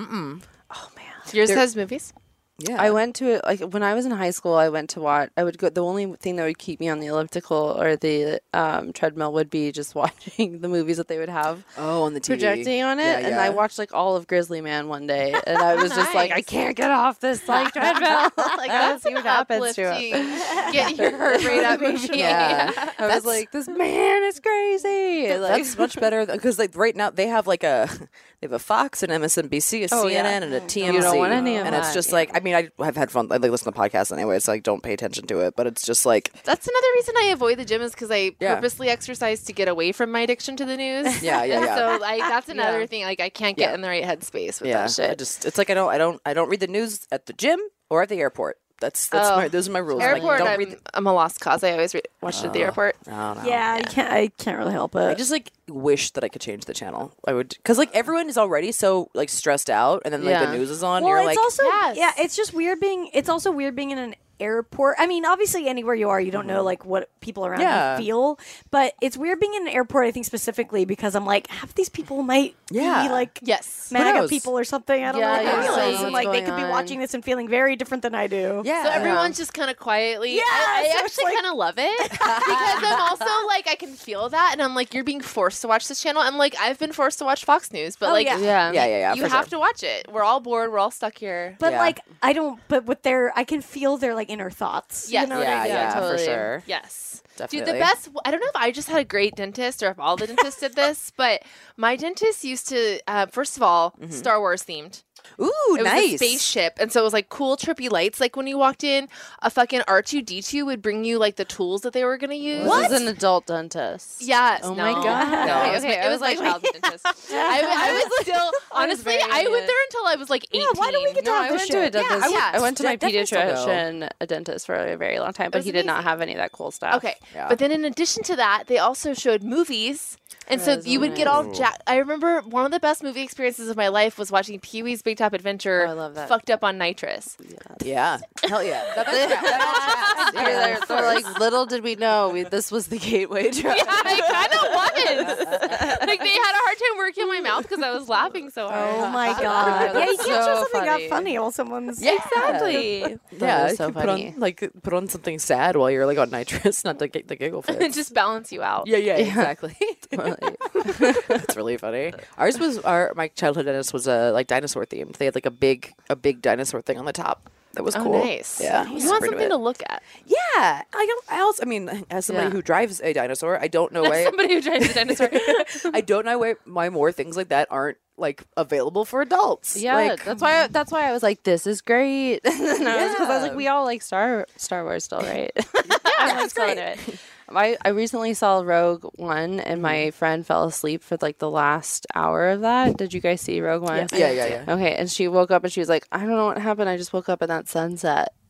Yours There- has movies? Yeah. I went to it like when I was in high school. I went to watch. I would go. The only thing that would keep me on the elliptical or the um, treadmill would be just watching the movies that they would have Oh, on the T V. projecting on it. Yeah, And yeah. I watched like all of Grizzly Man one day, and I was just like, I Nice. can't get off this like treadmill. like, let's see what happens to uplifting, him. get your heart rate up movie. Yeah. I was That's- like, this man is crazy. Like, That's much better because like right now they have like a they have a Fox, an M S N B C, a Oh, C N N, yeah. and a T M Z. You don't want any of and it's that, just yeah. like I mean I have had fun. I like listen to podcasts anyway, so like don't pay attention to it. But it's just like That's another reason I avoid the gym is because I Yeah. purposely exercise to get away from my addiction to the news. Yeah, yeah, yeah. So like that's another Yeah. thing. Like I can't get Yeah. in the right headspace with yeah, that shit. I just it's like I don't I don't I don't read the news at the gym or at the airport. That's that's Oh. my those are my rules. Like, Airport, don't I'm, read the, I'm a lost cause. I always re- watch it at the airport. I don't know. Yeah, I can't. I can't really help it. I just like wish that I could change the channel. I would because like everyone is already so like stressed out, and then like Yeah. the news is on. well, you're it's like, also Yes. yeah. It's just weird being. It's also weird being in an airport. I mean, obviously, anywhere you are, you don't know like what people around Yeah. you feel. But it's weird being in an airport. I think specifically because I'm like, half these people might Yeah. be like Yes. MAGA knows? people or something. I don't Yeah, know. you what don't it know is. what's And like they going could be on. watching this and feeling very different than I do. yeah. So everyone's just kind of quietly. Yeah, I, I so it's actually like- kind of love it because I'm also like I can feel that, and I'm like you're being forced to watch this channel, and like I've been forced to watch Fox News, but Oh, like yeah. yeah. yeah, yeah, yeah. you for have sure. to watch it. We're all bored. We're all stuck here. But Yeah. like I don't. But with their, I can feel their like inner thoughts. Yes. You know what yeah, I mean? yeah, for totally. sure. Yes. Definitely. Dude, the best. I don't know if I just had a great dentist or if all the dentists did this, but my dentist used to, uh, first of all, Star Wars themed. Ooh, It was nice. a spaceship, and so it was like cool, trippy lights. Like when you walked in, a fucking R two D two would bring you like the tools that they were gonna use. This is an adult dentist. Yes. Oh no. my God. No, Okay, it was, okay, my, I it was was my like, childhood dentist. I, I was still, honestly, very I went idiot. there until I was like eighteen. why don't we get to No, have I this went to a shit? Yeah, dentist. yeah. I went to my Definitely still go. pediatrician, a dentist for a very long time, but was he did not amazing. have any of that cool stuff. Okay. Yeah. But then in addition to that, they also showed movies. And so you would get all jack. I remember one of the best movie experiences of my life was watching Pee Wee's Big Top Adventure. Oh, I love that. Fucked up on nitrous. Yeah. Hell yeah. That, that, that, They're, they're, they're like, little did we know we, this was the gateway drug. Yeah, it kind of was. Like they had a hard time working my mouth because I was laughing so hard. Oh my god! Yeah, you That's can't show so something funny. not funny while someone's Yeah. Exactly. yeah, is you so could put funny. on like put on something sad while you're like on nitrous, not to get the giggle fit. Just balance you out. yeah, yeah, exactly. Totally. That's really funny. Ours was our my childhood dentist was a uh, like dinosaur themed. They had like a big a big dinosaur thing on the top. That was Oh, cool. nice. Yeah, You want super into something it. to look at. Yeah, I don't. I also, I mean, as somebody Yeah. who drives a dinosaur, I don't know why. Somebody who drives a dinosaur. I don't know why, why more things like that aren't like available for adults. Yeah, like, that's why. I, that's why I was like, "This is great." and I was, 'cause I was Yeah. like, "We all like Star Star Wars still, right?" I'm like, so into it. I I recently saw Rogue One, and my friend fell asleep for like the last hour of that. Did you guys see Rogue One? Yeah, yeah, yeah. Okay, and she woke up and she was like, "I don't know what happened. I just woke up in that sunset."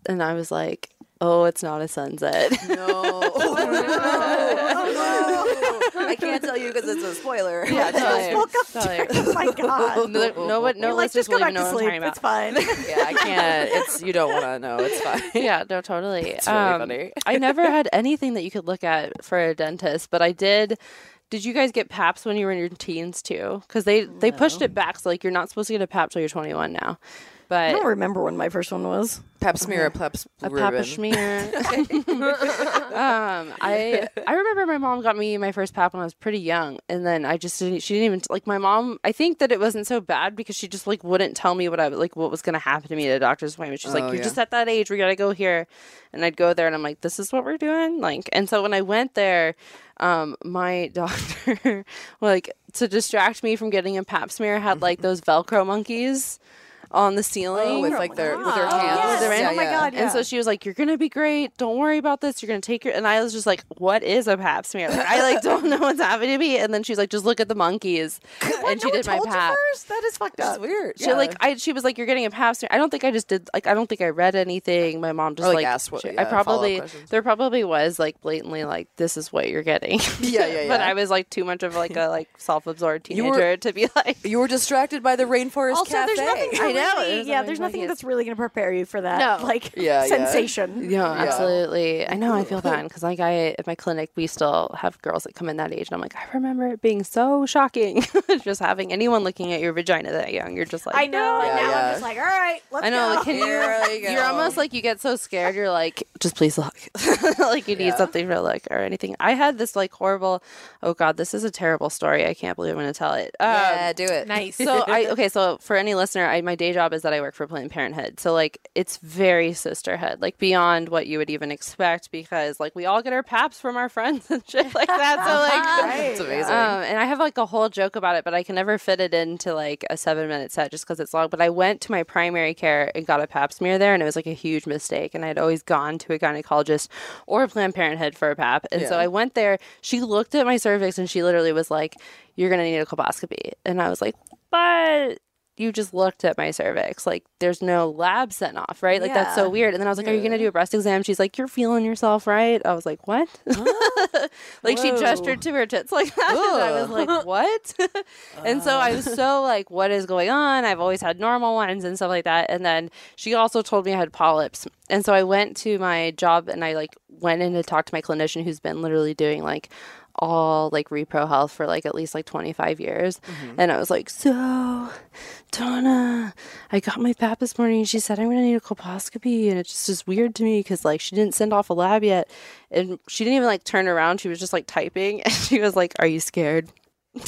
And I was like, oh, it's not a sunset. No. I can't tell you because it's a spoiler. Yeah, totally. Woke up Totally. to- oh my god. No, no, one- no You're like, listeners just go will back even know to what sleep. I'm talking It's about. fine. Yeah, I can't. It's you don't want to know. It's fine. Yeah, no, totally. It's really Um, funny. I never had anything that you could look at for a dentist, but I did. Did you guys get PAPs when you were in your teens too? Because they they pushed it back, so like you're not supposed to get a PAP till you're twenty-one now. I But don't remember when my first one was. Pap smear, pap a papa schmear. um, I I remember my mom got me my first pap when I was pretty young, and then I just didn't. She didn't even like my mom. I think that it wasn't so bad because she just like wouldn't tell me what I like what was going to happen to me at a doctor's appointment. She's Oh, like, "You're yeah. just at that age. We got to go here," and I'd go there, and I'm like, "This is what we're doing." Like, and so when I went there, um, my doctor like to distract me from getting a pap smear had like those Velcro monkeys on the ceiling. Oh, with like their with their Oh, hands. yes. They're in- Oh my god, yeah. And so she was like, "You're gonna be great. Don't worry about this. You're gonna take your." And I was just like, "What is a pap smear?" Like, I like don't know what's happening to me. And then she's like, "Just look at the monkeys." And she no one did my told you pap. first? That is fucked That's up. weird. She like I she was like, "You're getting a pap smear." I don't think I just did like I don't think I read anything. My mom just Or, like, like asked what- she- yeah, I probably follow-up questions. there probably was like blatantly like this is what you're getting. Yeah, yeah, But yeah. I was like too much of like a like self-absorbed You were- teenager to be like. You were distracted by the rainforest Also, cafe. there's nothing. To I know, really- there's yeah, nothing there's to nothing get- that's really going to prepare you for that. No. Like Yeah, yeah. sensation. Yeah, absolutely. I know. I feel bad because, like, I at my clinic, we still have girls that come in that age, and I'm like, I remember it being so shocking, just having anyone looking at your vagina that young. You're just like, I know, and Yeah, now yeah. I'm just like, all right, let's I know. go. Like, can Here you? we go. You're almost like you get so scared. You're like, just please look, like you need Yeah. something to look or anything. I had this like horrible. Oh God, this is a terrible story. I can't believe I'm going to tell it. Um, Yeah, do it. Nice. so I okay. So for any listener, I, my day job is that I work for Planned Parenthood. So like it's very sisterhood, like beyond what you would even expect, because like we all get our paps from our friends and shit like that. So like, Right. It's amazing. um, and I have like a whole joke about it, but I can never fit it into like a seven minute set just because it's long. But I went to my primary care and got a pap smear there, and it was like a huge mistake. And I'd always gone to a gynecologist or Planned Parenthood for a pap, and so Yeah. I went there. She looked at my cervix and she literally was like, "You're gonna need a colposcopy," and I was like, "But." You just looked at my cervix. Like, there's no lab sent off, right? Like, that's so Yeah. weird. And then I was like, are you going to do a breast exam? She's like, you're feeling yourself, right? I was like, what? like, she Whoa. gestured to her tits like that. And I was like, what? and so I was so like, what is going on? I've always had normal ones and stuff like that. And then she also told me I had polyps. And so I went to my job and I like went in to talk to my clinician who's been literally doing like all like repro health for like at least like twenty-five years. And I was like, so Donna, I got my pap this morning. She said I'm going to need a colposcopy. And it's just is weird to me because like she didn't send off a lab yet. And she didn't even like turn around. She was just like typing. And she was like, are you scared? And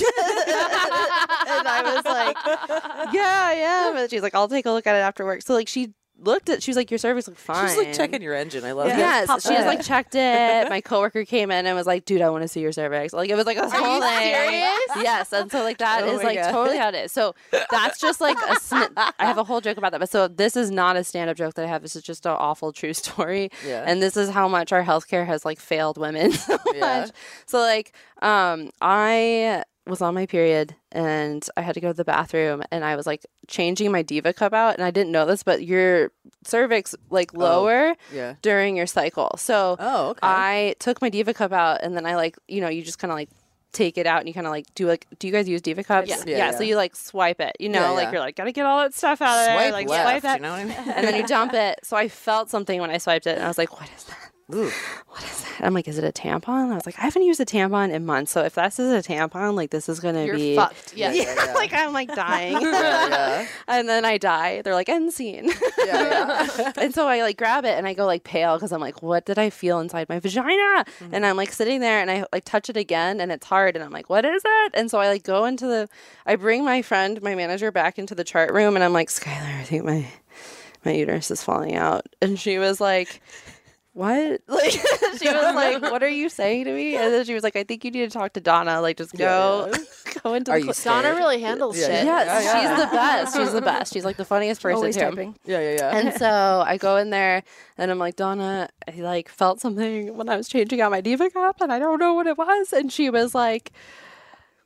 I was like, yeah, I am. And she's like, I'll take a look at it after work. So like she looked at, she was like, your cervix looks fine. She's like checking your engine. I love Yeah. it. Yes, Pop she just it. like checked it. My coworker came in and was like, "Dude, I want to see your cervix." Like it was like a whole you thing. serious? Yes, and so like that Oh is my like God. totally how it is. So that's just like a. Sn- I have a whole joke about that, but so this is not a stand-up joke that I have. This is just an awful true story. Yeah. And this is how much our healthcare has like failed women so Yeah. much. So like, um, I was on my period and I had to go to the bathroom and I was like changing my Diva cup out and I didn't know this, but your cervix like lower Yeah. during your cycle. So Oh, okay. I took my Diva cup out and then I like, you know, you just kind of like take it out and you kind of like do like, do you guys use Diva cups? Yeah. Yeah. Yeah, So yeah. you like swipe it, you know, Yeah, like yeah. you're like, gotta get all that stuff out of there. Swipe Like left. swipe that. You know what I mean? And then you dump it. So I felt something when I swiped it and I was like, what is that? Ooh. What is that? I'm like, is it a tampon? I was like, I haven't used a tampon in months. So if this is a tampon, like this is gonna You're be fucked. Yes. Yeah, yeah, yeah. like I'm like dying. Yeah, yeah. And then I die. They're like, end scene. Yeah, yeah. And so I like grab it and I go like pale because I'm like, what did I feel inside my vagina? Mm-hmm. And I'm like sitting there and I like touch it again and it's hard and I'm like, what is it? And so I like go into the, I bring my friend, my manager back into the chart room and I'm like, Skylar, I think my, my uterus is falling out. And she was like, what? Like, she was like, what are you saying to me? And then she was like, I think you need to talk to Donna. Like, just go, Yeah, go into Are the you cl- scared? Donna really handles Yeah, shit. Yes, Yeah, yeah. she's the best. She's the best. She's like the funniest person Always too. typing. Yeah, yeah, yeah. And so I go in there and I'm like, Donna, I like felt something when I was changing out my Diva cup and I don't know what it was. And she was like,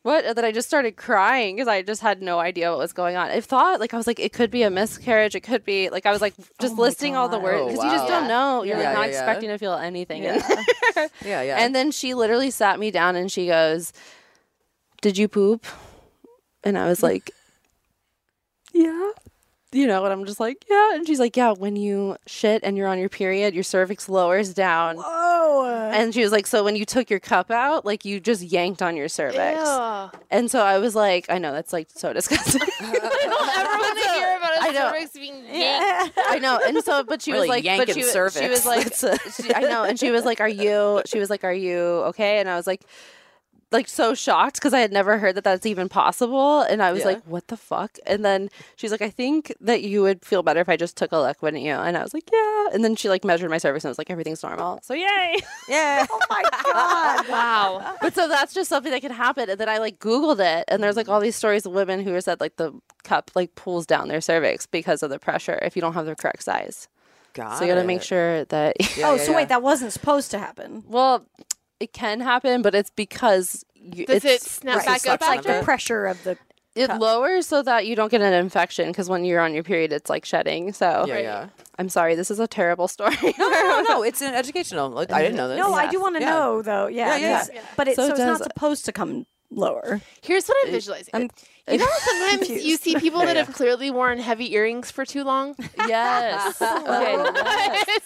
What? And then I just started crying because I just had no idea what was going on. I thought, like, I was like, it could be a miscarriage. It could be, like, I was like, just listing all the words because Oh, you just wow. don't know. You're Yeah, like, not yeah, yeah. expecting to feel anything. in Yeah. there. Yeah, yeah. And then she literally sat me down and she goes, "Did you poop?" And I was like, "Yeah." You know, and I'm just like, "Yeah." And she's like, "Yeah, when you shit and you're on your period, your cervix lowers down." Oh. And she was like, "So when you took your cup out, like you just yanked on your cervix." Ew. And so I was like, I know that's like so disgusting. I don't ever want to hear about I a know. cervix being yanked. I know. And so, but she Really was like, but yanking she, was- cervix. she was like, That's a- she, I know. And she was like, "Are you?" She was like, "Are you okay?" And I was like, like so shocked because I had never heard that that's even possible. And I was Yeah. like, what the fuck? And then she's like, "I think that you would feel better if I just took a look, wouldn't you?" And I was like, "Yeah." And then she like measured my cervix and was like, "Everything's normal." So yay. yeah. Oh my God. Wow. But so that's just something that can happen. And then I like Googled it, and there's like all these stories of women who are said like the cup like pulls down their cervix because of the pressure if you don't have the correct size. Got So you got to it. make sure that. Yeah, oh, yeah, so yeah. wait, that wasn't supposed to happen. Well, it can happen, but it's because you, Does it's, it snap Right. back Suction up of Like after? the it. pressure of the. it cup. lowers so that you don't get an infection because when you're on your period, it's like shedding. So Yeah, yeah. I'm sorry, this is a terrible story. No, no, no, no. It's an educational. Like, I didn't know this. No, I Yeah. do want to Yeah. know though. Yeah, Yeah, yeah. 'cause- But it, So so, it's not does- supposed to come lower. Here's what I'm visualizing. I'm- you know, sometimes confused. you see people Yeah, that yeah. have clearly worn heavy earrings for too long. Yes. Okay. yes.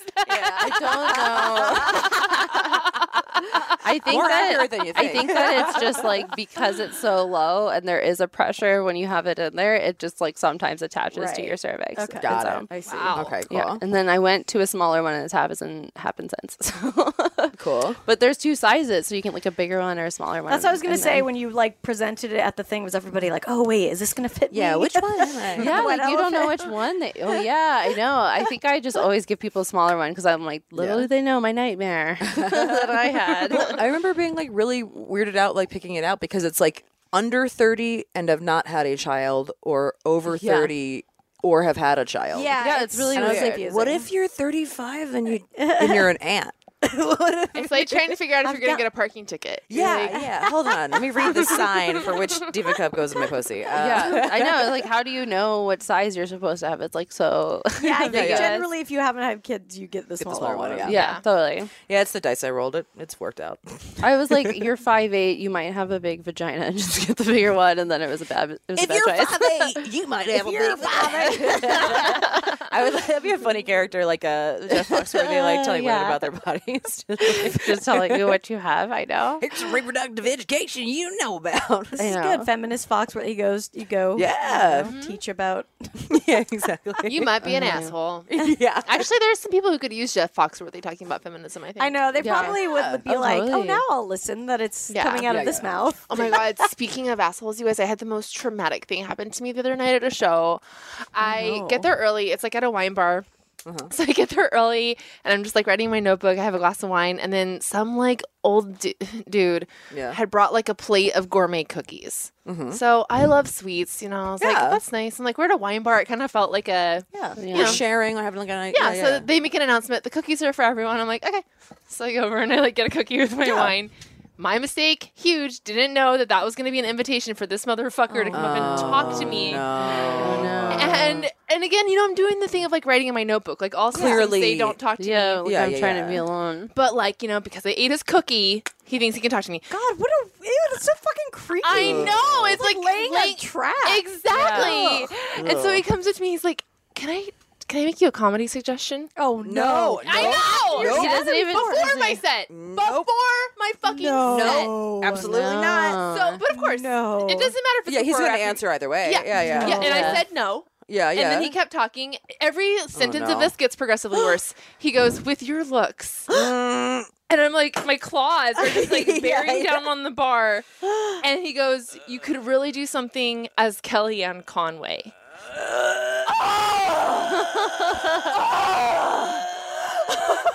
I don't know. I think More that accurate than you I think. think that it's just like because it's so low and there is a pressure when you have it in there, it just like sometimes attaches to Right. your cervix. Okay. Got And it. so- I see. Wow. Okay, cool. Yeah, and then I went to a smaller one and it hasn't happened since. So. Cool. But there's two sizes, so you can like a bigger one or a smaller one. That's what I was gonna and say then- when you like presented it at the thing. Was everybody like, "Oh wait, is this gonna fit me?" Yeah, which one? Yeah, What like you don't know elephant? which one. They, oh yeah, I know. I think I just always give people a smaller one because I'm like, little Yeah. do they know my nightmare that I had. I remember being like really weirded out, like picking it out because it's like under thirty and have not had a child, or over Yeah. thirty or have had a child. Yeah, Yeah, it's really And I was weird. like, confusing. what if you're thirty-five and you and you're an aunt? What if- It's like trying to figure out if I've you're going got- to get a parking ticket. You're yeah, like, yeah. Hold on. Let me read the sign for which Diva Cup goes in my pussy. Uh, Yeah, I know. Like, how do you know what size you're supposed to have? It's like so. Yeah, I think yeah. generally if you haven't had kids, you get the the smaller small one, one. yeah. Yeah, totally. Yeah, it's the dice I rolled. It it's worked out. I was like, you're five eight, you might have a big vagina, and just get the bigger one, and then it was a bad. It was a bad choice. eight, you might have a big I would that'd be a funny character like a Jeff Foxworthy, like telling women Yeah. about their bodies. Just telling you what you have. I know. Here's some reproductive education you know about. I This is know. good. Feminist Fox, where he goes, you go, Yeah. you know, teach about. Yeah, exactly. you might be an asshole. yeah. Actually, there's some people who could use Jeff Foxworthy talking about feminism, I think. I know they Yeah. probably would be Oh, like, oh, totally. now I'll listen that it's Yeah. coming out Yeah, of this yeah. mouth. Oh my god! Speaking of assholes, you guys, I had the most traumatic thing happen to me the other night at a show. I no. get there early. It's like at a wine bar. So I get there early, and I'm just like writing my notebook. I have a glass of wine, and then some like old du- dude Yeah. had brought like a plate of gourmet cookies. So I love sweets, you know. I was like, Yeah. that's nice. I'm like, we're at a wine bar. It kind of felt like a Yeah. Yeah. We're sharing or having like a night. yeah, so they make an announcement. The cookies are for everyone. I'm like, okay. So I go over and I like get a cookie with my Yeah. wine. My mistake, huge. Didn't know that that was going to be an invitation for this motherfucker to come up and talk to me. No. no. And and again, you know, I'm doing the thing of like writing in my notebook, like all Clearly- they don't talk to Yeah, me. like Yeah, I'm yeah, trying yeah. to be alone. But like, you know, because I ate his cookie, he thinks he can talk to me. God, what a ew, that's so fucking creepy. I know. It's like, like, laying laying- a trap. Exactly. And so he comes up to me. He's like, "Can I, can I make you a comedy suggestion?" Oh No. I know. Nope. He doesn't even. Before my set. Before my fucking No. set. Absolutely not. So, but of course, No. it doesn't matter if it's Yeah, he's before or going to after. answer either way. Yeah, Yeah, yeah. Yeah, and I Yeah. said no. Yeah, yeah. And then he kept talking. Every sentence no. of this gets progressively worse. He goes, "With your looks." Mm, And I'm like, my claws are just like Yeah, bearing yeah. down on the bar. And he goes, "You could really do something as Kellyanne Conway." His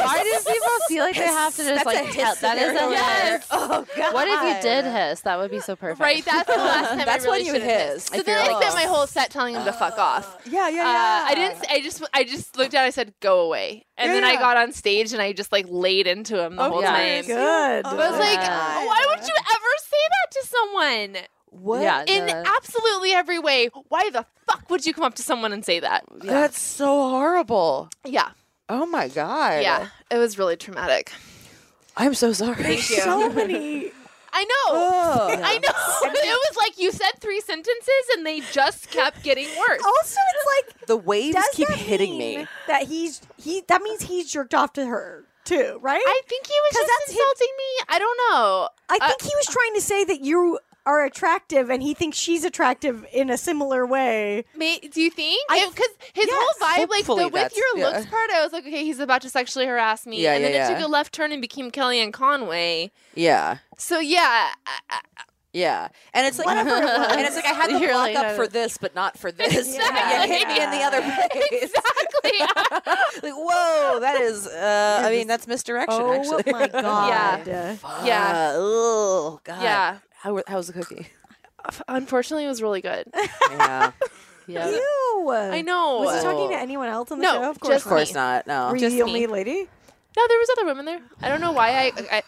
Why do people feel like they have to just like tell? That is a Yes. Oh god. What if you did hiss? That would be so perfect. Right, that's the last time That's I really when you should have hiss. hissed. I So then I feel- spent my whole set telling him to fuck off. Yeah, yeah, Uh, yeah. I didn't. I just. I just looked down. I said, "Go away," and Yeah, then I yeah. got on stage and I just like laid into him the Oh, whole yeah. time. Good. But I was like, Yeah. why would you ever say that to someone? What? Yeah. In no. absolutely every way. Why the fuck would you come up to someone and say that? That's so horrible. Yeah. Oh my god. Yeah. It was really traumatic. I'm so sorry. Thank you. so many. I know. Oh. I know. It was like you said three sentences and they just kept getting worse. Also, it's like The waves does keep that hitting mean me. that he's he. That means he's jerked off to her too, right? I think he was 'Cause just that's him- insulting me. I don't know. I Uh, think he was trying to say that you are attractive, and he thinks she's attractive in a similar way. May, do you think? I- Because his yes. whole vibe, like Hopefully the with that's- your yeah. looks part, I was like, okay, he's about to sexually harass me, Yeah, and then yeah, it yeah. took a left turn and became Kellyanne Conway. Yeah. So yeah, I, I, Yeah. And it's like Whatever it was. and it's like I had the You're block like, up uh, for this, but not for this. Exactly. Yeah, hit me in the other place. exactly. Like, whoa, that is uh I mean that's misdirection Oh actually. my god! Yeah. Uh, oh god. Yeah. How how's the cookie? Unfortunately, it was really good. Yeah. Yeah. Ew. I know. Was he talking to anyone else on the No, show? Of course just Of course me. not. No. Were you just the me. only lady? No, there was other women there. I don't know why I. I,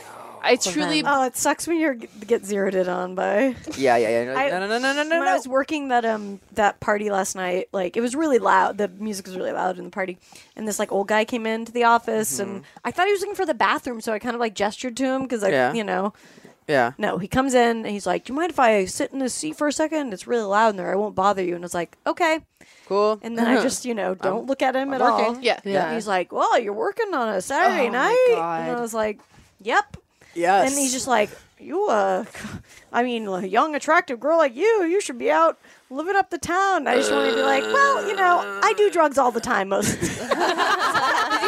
I truly. Oh, it sucks when you get zeroed in on by. Yeah, yeah, yeah. I- No, no, no, no, no, no. When I was working that um that party last night, like it was really loud. The music was really loud in the party, and this like old guy came into the office, and I thought he was looking for the bathroom, so I kind of like gestured to him because I, Yeah. you know, Yeah. no. He comes in and he's like, "Do you mind if I sit in this seat for a second? It's really loud in there. I won't bother you." And I was like, "Okay." Cool. And then I just, you know, don't look at him I'm at all. working. Yeah. Yeah. And he's like, "Well, you're working on a Saturday Oh my night," God. and I was like, "Yep." Yes. And he's just like, "You, uh, I mean, a young, attractive girl like you, you should be out living up the town." I just want to be like, well, you know, I do drugs all the time most of the time.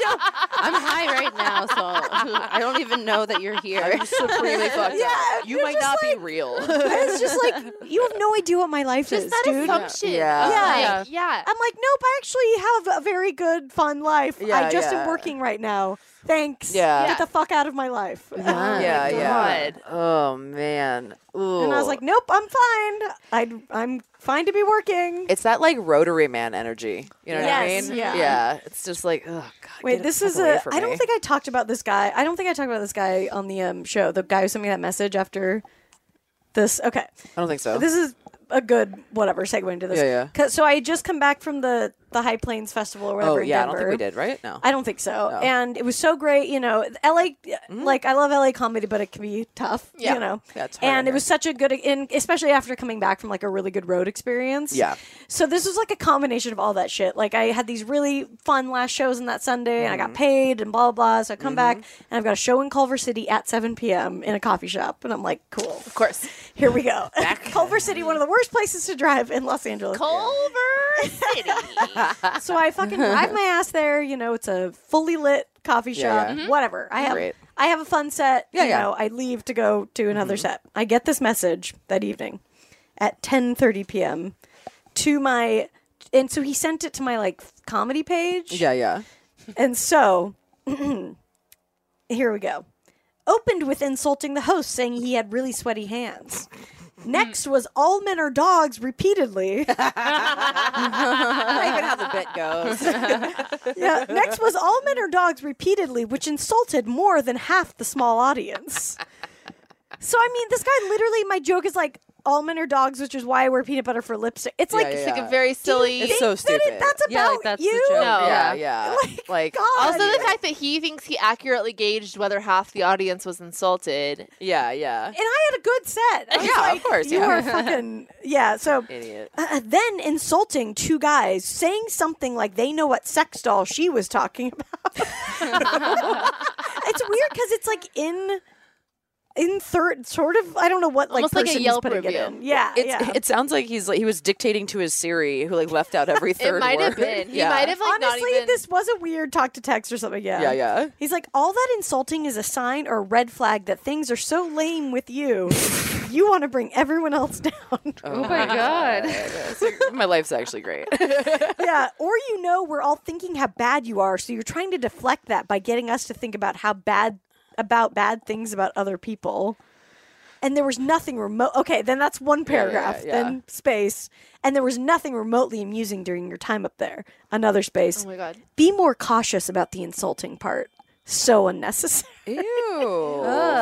I'm high right now, so I don't even know that you're here. I'm supremely fucked Yeah, up. You you're might just not like- be real. It's just like, you have no idea what my life Just is, that dude. assumption. Yeah. of, Yeah. like, yeah. I'm like, nope, I actually have a very good, fun life. Yeah, I just yeah. am working right now. Thanks. Yeah. Get the fuck out of my life. Yeah. Um, yeah, yeah. God. Oh man. Ooh. And I was like, nope, I'm fine. I, I'm fine to be working. it's that like Rotary Man energy. You know what I Yes, mean? yeah. Yeah. It's just like, oh god. Wait, get it this fuck is away a. from I don't me. think I talked about this guy. I don't think I talked about this guy on the um, show. The guy who sent me that message after this. Okay, I don't think so. this is a good whatever segue into this. Yeah, yeah. 'Cause- So I had just come back from the the High Plains Festival or whatever. oh in yeah, I Denver. don't think we did, right? No. I don't think so. No. And it was so great, you know. L A, like I love L A comedy, but it can be tough, Yeah. you know. Yeah, it's hard and it here. was such a good, in especially after coming back from like a really good road experience. Yeah. So this was like a combination of all that shit. Like I had these really fun last shows on that Sunday, and I Mm-hmm. got paid and blah blah blah. So I come back and I've got a show in Culver City at seven p.m. in a coffee shop, and I'm like, cool, Of course. here we go. Culver City, one of the worst places to drive in Los Angeles. Culver City. So I fucking drive my ass there. You know, it's a fully lit coffee shop. Yeah, yeah. Whatever. I have Great. I have a fun set. Yeah, you yeah. know, I leave to go to another set. I get this message that evening at ten thirty p.m. to my, and so he sent it to my like comedy page. Yeah, yeah. And so here we go. Opened with insulting the host, saying he had really sweaty hands. Next was all men are dogs repeatedly. Not even how the bit goes. Yeah. Next was all men are dogs repeatedly, which insulted more than half the small audience. So I mean, this guy literally, my joke is like, all men are dogs, which is why I wear peanut butter for lipstick. It's like, Yeah, It's yeah. like a very silly. It's so that it- stupid. that's about Yeah, like, that's the you. joke. No. Yeah, yeah. Like, Like, God. Also, the fact that he thinks he accurately gauged whether half the audience was insulted. yeah, yeah. And I had a good set. I was Yeah, of like, course, You yeah. are fucking yeah. So Idiot. uh, then insulting two guys, saying something like they know what sex doll she was talking about. It's weird because it's like in in third sort of. I don't know what like Almost like a person he's Yelp putting it review. in. Yeah, It's, yeah. It sounds like he's like he was dictating to his Siri, who like left out every third It might have word. been. He Yeah. might have like Honestly, not even. this was a weird talk to text or something. Yeah, Yeah, yeah. He's like, all that insulting is a sign or red flag that things are so lame with you you want to bring everyone else down. Oh my God. So my life's actually great. Yeah, or you know we're all thinking how bad you are, so you're trying to deflect that by getting us to think about how bad about bad things about other people. And there was nothing remote. Okay, then that's one paragraph. yeah, yeah. Then space. And there was nothing remotely amusing during your time up there. Another space. Oh my God. Be more cautious about the insulting part. So unnecessary. Ew.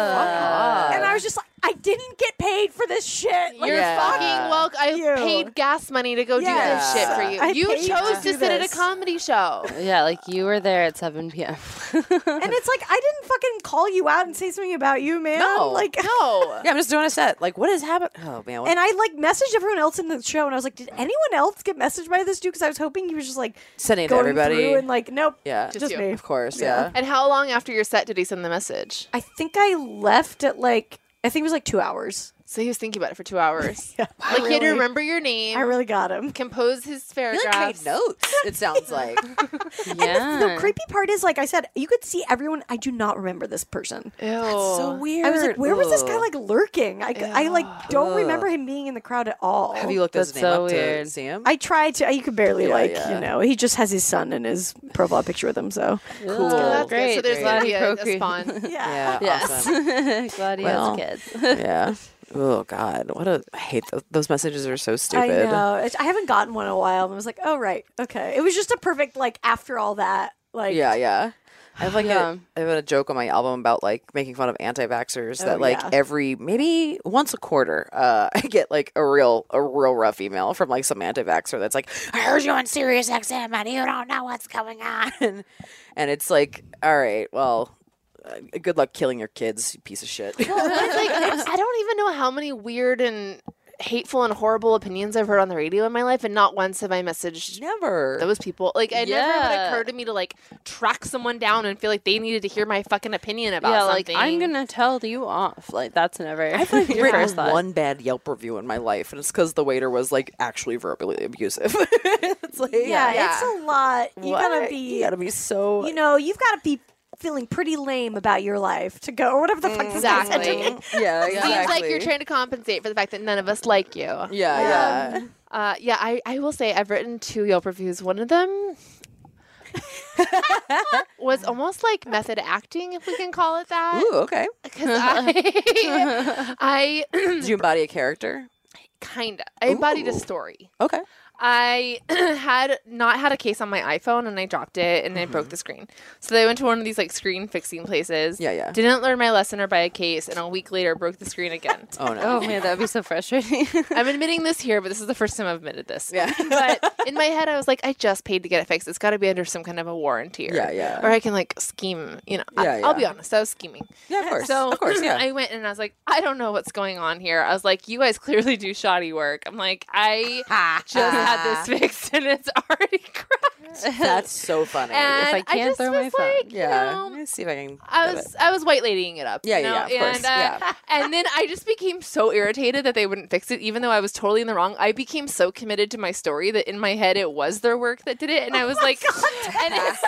And I was just like, I didn't get paid for this shit. Like, You're Yeah. fucking welcome. I You. paid gas money to go do Yes. this shit for you. I you paid chose to to do sit at a this. comedy show. Yeah, like you were there at seven p.m. and it's like, I didn't fucking call you out and say something about you, man. No. Like, No. Yeah, I'm just doing a set. Like, what has happened? Oh, man. What? And I like messaged everyone else in the show, and I was like, "Did anyone else get messaged by this dude?" Because I was hoping he was just like Sending it to going everybody. through and like, nope, Yeah. just, Just you. me. Of course, Yeah. yeah. And how long after your set did he send the message? I think I left at like I think it was like two hours. So he was thinking about it for two hours. Yeah, Like he had to really- remember your name, I really got him. compose his He like paragraphs. made notes, it sounds like. Yeah. The creepy part is, like I said, you could see everyone. I do not remember this person. Ew. so weird. I was like, where was this guy Ugh. like lurking? I, I like don't Ugh. remember him being in the crowd at all. Have you looked his That's name so up weird. to see him? I tried to. You could barely Yeah, like yeah. you know. He just has his son in his profile picture with him. So Cool. Oh, that's Great. good. So there's Glad going to he be a, a procreated. spawn. yeah. yeah, awesome. Yes. Glad he Well, has kids. Yeah. Oh, God. What a. I hate those. Those messages are so I stupid. know. It's- I haven't gotten one in a while, and I was like, oh right, okay. It was just a perfect like after all that, like Yeah, yeah. I have like Yeah. a I have a joke on my album about like making fun of anti-vaxxers that Oh, like yeah. every maybe once a quarter uh I get like a real a real rough email from like some anti-vaxxer that's like, I heard you on Sirius X M and you don't know what's going on. And it's like, all right, well, uh, good luck killing your kids, you piece of shit. Well, it's like, it's- I don't even know how many weird and hateful and horrible opinions I've heard on the radio in my life, and not once have I messaged Never. those people. Like, it never would Yeah. occur to me to like track someone down and feel like they needed to hear my fucking opinion about Yeah, like something. I'm gonna tell you off. Like that's never. I've like your written first thought. one bad Yelp review in my life, and it's because the waiter was like actually verbally abusive. It's like, yeah, Yeah. it's a lot. You gotta what? be, you gotta be so you know, you've got to be feeling pretty lame about your life to go or whatever the fuck this guy said to me. Exactly. yeah, exactly. Seems like you're trying to compensate for the fact that none of us like you. Yeah, yeah. Uh, yeah, I, I will say I've written two Yelp reviews. One of them was almost like method acting, if we can call it that. Ooh, okay. Because I, I Did you embody a character? kind of, I embodied a Ooh. story. Okay. I had not had a case on my iPhone and I dropped it and it broke the screen. So I went to one of these like screen fixing places. Yeah, yeah. Didn't learn my lesson or buy a case, and a week later broke the screen again. Oh no. Oh man, that'd be so frustrating. I'm admitting this here, but this is the first time I've admitted this. Yeah. But in my head, I was like, I just paid to get it fixed. It's got to be under some kind of a warranty. Or, Yeah, yeah. Or I can like scheme, you know. I, Yeah, I'll be yeah. honest, I was scheming. Yeah, of course. So of course, yeah. I went and I was like, I don't know what's going on here. I was like, you guys clearly do shoddy work. I'm like, I just had this fixed and it's already cracked. That's so funny. And If I can't just throw was my phone. like, you yeah. know, Let me see if I can. I get was it. I was white ladying it up. Yeah, you yeah, know? yeah, of course, And, uh, yeah. and then I just became so irritated that they wouldn't fix it, even though I was totally in the wrong. I became so committed to my story that in my head it was their work that did it, and I was like, and it's,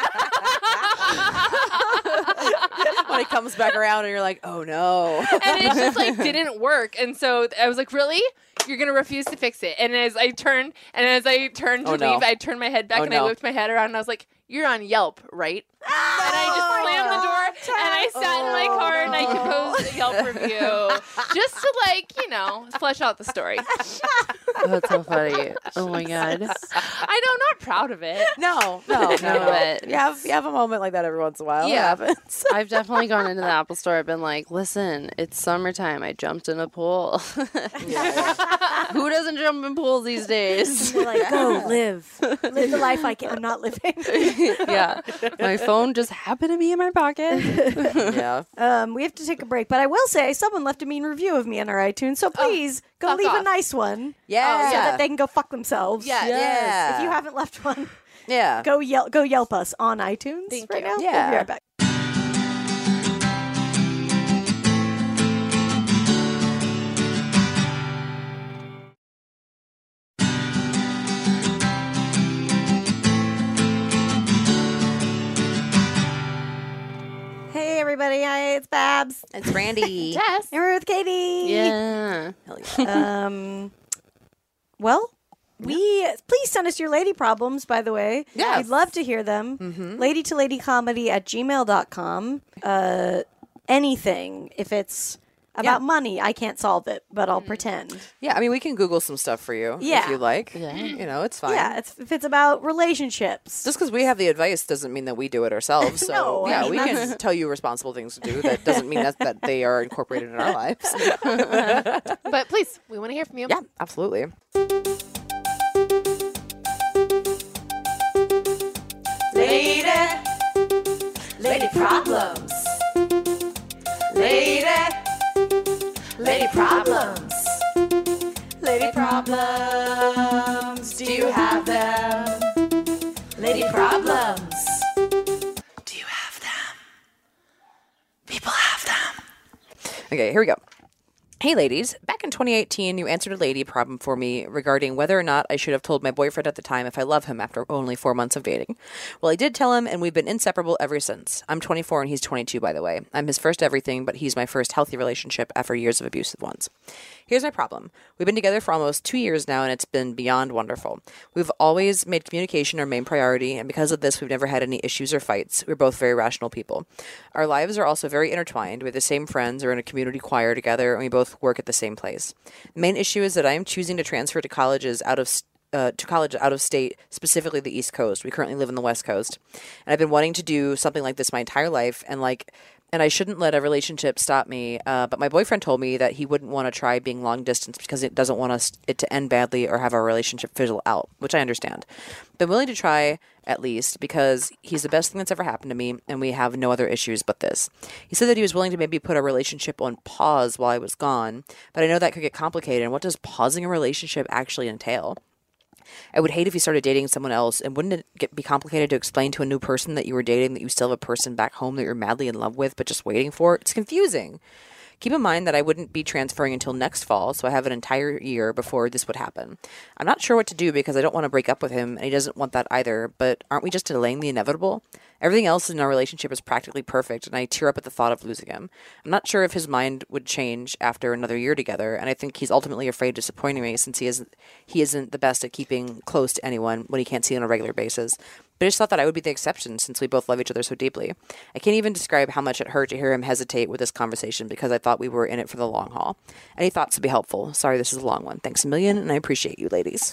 when it comes back around and you're like, oh no. and it just like didn't work. And so I was like, really? You're gonna refuse to fix it? And as I turned, and as I turned to Oh, no. leave, I turned my head back Oh, and no. I whipped my head around, and I was like, "You're on Yelp, right?" And I just slammed the door, and I sat in my car and I composed a Yelp review just to like, you know, flesh out the story. Oh, that's so funny. Oh my god. I know, I'm not proud of it. No, no, no. No, but- you have you have a moment like that every once in a while. It Yeah. happens. I've definitely gone into the Apple store. I've been like, listen, it's summertime. I jumped in a pool. Who doesn't jump in pools these days? They're like, go live, live the life I can. I'm not living. Yeah. My phone just happened to be in my pocket. Yeah. Um, we have to take a break, but I will say someone left a mean review of me on our iTunes, so please go fuck leave a off. nice one. Yeah. so that they can go fuck themselves. Yes. Yeah. If you haven't left one, Yeah. go yell, go Yelp us on iTunes Thank right you. now. We'll Yeah. be right back. Hey everybody, everybody. Hi, it's Babs. It's Brandy. Tess. And we're with Katie. Yeah. Hell yeah. Um, well, we please send us your lady problems, by the way. Yes. We'd love to hear them. Mhm. Lady to lady comedy at gmail dot com. Uh, anything. If it's about Yeah. money, I can't solve it, but I'll pretend. Yeah, I mean, we can Google some stuff for you Yeah. if you like. Yeah. You know, it's fine. Yeah, it's, if it's about relationships. Just because we have the advice doesn't mean that we do it ourselves. So, No, I yeah, mean, we that's- can tell you responsible things to do. That doesn't mean that, that they are incorporated in our lives. But please, we want to hear from you. Yeah, absolutely. Lady, lady problems. Lady, lady problems. Lady problems. Do you have them? Lady problems. Do you have them? People have them. Okay, here we go. Hey, ladies. Back in twenty eighteen, you answered a lady problem for me regarding whether or not I should have told my boyfriend at the time if I love him after only four months of dating. Well, I did tell him, and we've been inseparable ever since. I'm twenty-four and he's twenty-two, by the way. I'm his first everything, but he's my first healthy relationship after years of abusive ones. Here's my problem. We've been together for almost two years now, and it's been beyond wonderful. We've always made communication our main priority, and because of this, we've never had any issues or fights. We're both very rational people. Our lives are also very intertwined. We have the same friends, are in a community choir together, and we both work at the same place. The main issue is that I am choosing to transfer to colleges out of uh, to college out of state, specifically the East Coast. We currently live in the West Coast, and I've been wanting to do something like this my entire life, and like. And I shouldn't let a relationship stop me. Uh, but my boyfriend told me that he wouldn't want to try being long distance because it doesn't want us it to end badly or have our relationship fizzle out, which I understand. But I'm willing to try at least because he's the best thing that's ever happened to me, and we have no other issues but this. He said that he was willing to maybe put our relationship on pause while I was gone, but I know that could get complicated. And what does pausing a relationship actually entail? I would hate if you started dating someone else, and wouldn't it get, be complicated to explain to a new person that you were dating that you still have a person back home that you're madly in love with but just waiting for? It's confusing. Keep in mind that I wouldn't be transferring until next fall, so I have an entire year before this would happen. I'm not sure what to do because I don't want to break up with him, and he doesn't want that either, but aren't we just delaying the inevitable? Everything else in our relationship is practically perfect, and I tear up at the thought of losing him. I'm not sure if his mind would change after another year together, and I think he's ultimately afraid of disappointing me since he isn't he isn't the best at keeping close to anyone when he can't see on a regular basis. But I just thought that I would be the exception since we both love each other so deeply. I can't even describe how much it hurt to hear him hesitate with this conversation because I thought we were in it for the long haul. Any thoughts would be helpful. Sorry, this is a long one. Thanks a million, and I appreciate you, ladies.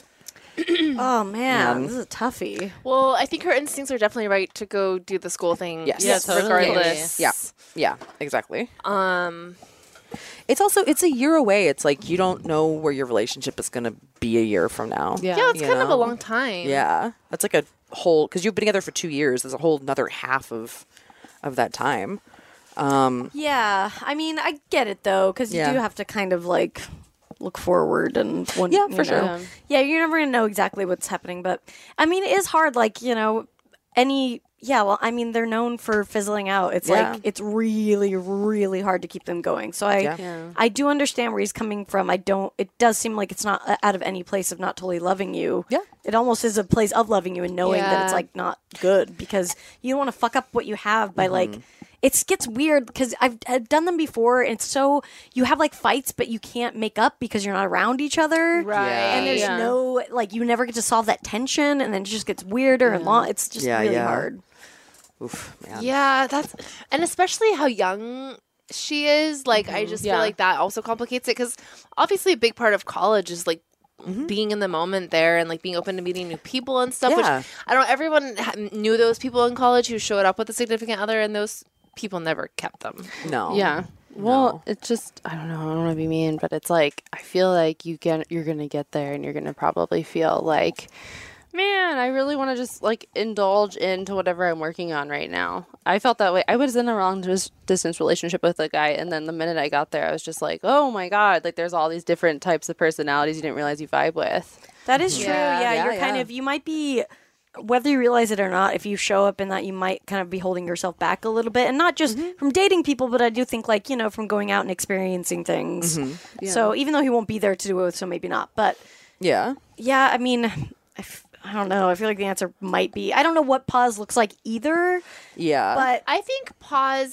Oh man, Um, this is a toughie. Well, I think her instincts are definitely right to go do the school thing. Yes. Yeah, totally. regardless. Yeah, yeah, exactly. Um, It's also, it's a year away. It's like you don't know where your relationship is going to be a year from now. Yeah. yeah, it's You kind of a know? long time. Yeah. That's like a whole, because you've been together for two years. There's a whole another half of of that time. Um, Yeah, I mean, I get it though, because you Yeah. do have to kind of like look forward and when, Yeah, you for sure. know. Yeah, you're never gonna know exactly what's happening, but I mean, it is hard. Like you know, any yeah. Well, I mean, they're known for fizzling out. It's Yeah. like it's really, really hard to keep them going. So I, Yeah. Yeah. I do understand where he's coming from. I don't. It does seem like it's not uh, out of any place of not totally loving you. Yeah. It almost is a place of loving you and knowing that it's Yeah. like not good because you don't want to fuck up what you have by like. It gets weird because I've, I've done them before. And it's so you have like fights, but you can't make up because you're not around each other. Right. Yeah. And there's Yeah. no like you never get to solve that tension, and then it just gets weirder and long. It's just Yeah, really yeah. hard. oof, man. Yeah, that's and especially how young she is. Like, I just Yeah. feel like that also complicates it because obviously a big part of college is like being in the moment there and like being open to meeting new people and stuff. Yeah. Which I don't. Everyone ha- knew those people in college who showed up with a significant other, and those people never kept them. No. Yeah. Well, it's just I don't know. I don't want to be mean, but it's like I feel like you get you're gonna get there, and you're gonna probably feel like, man, I really want to just like indulge into whatever I'm working on right now. I felt that way. I was in a long dis- distance relationship with a guy, and then the minute I got there, I was just like, oh my god, like there's all these different types of personalities you didn't realize you vibe with. That is true. Yeah. Yeah, Yeah, you're kind yeah. of you might be whether you realize it or not, if you show up in that, you might kind of be holding yourself back a little bit, and not just from dating people, but I do think like you know from going out and experiencing things. So even though he won't be there to do it with, so maybe not. But Yeah. yeah, I mean, I, f- I don't know. I feel like the answer might be I don't know what pause looks like either. Yeah. But I think pause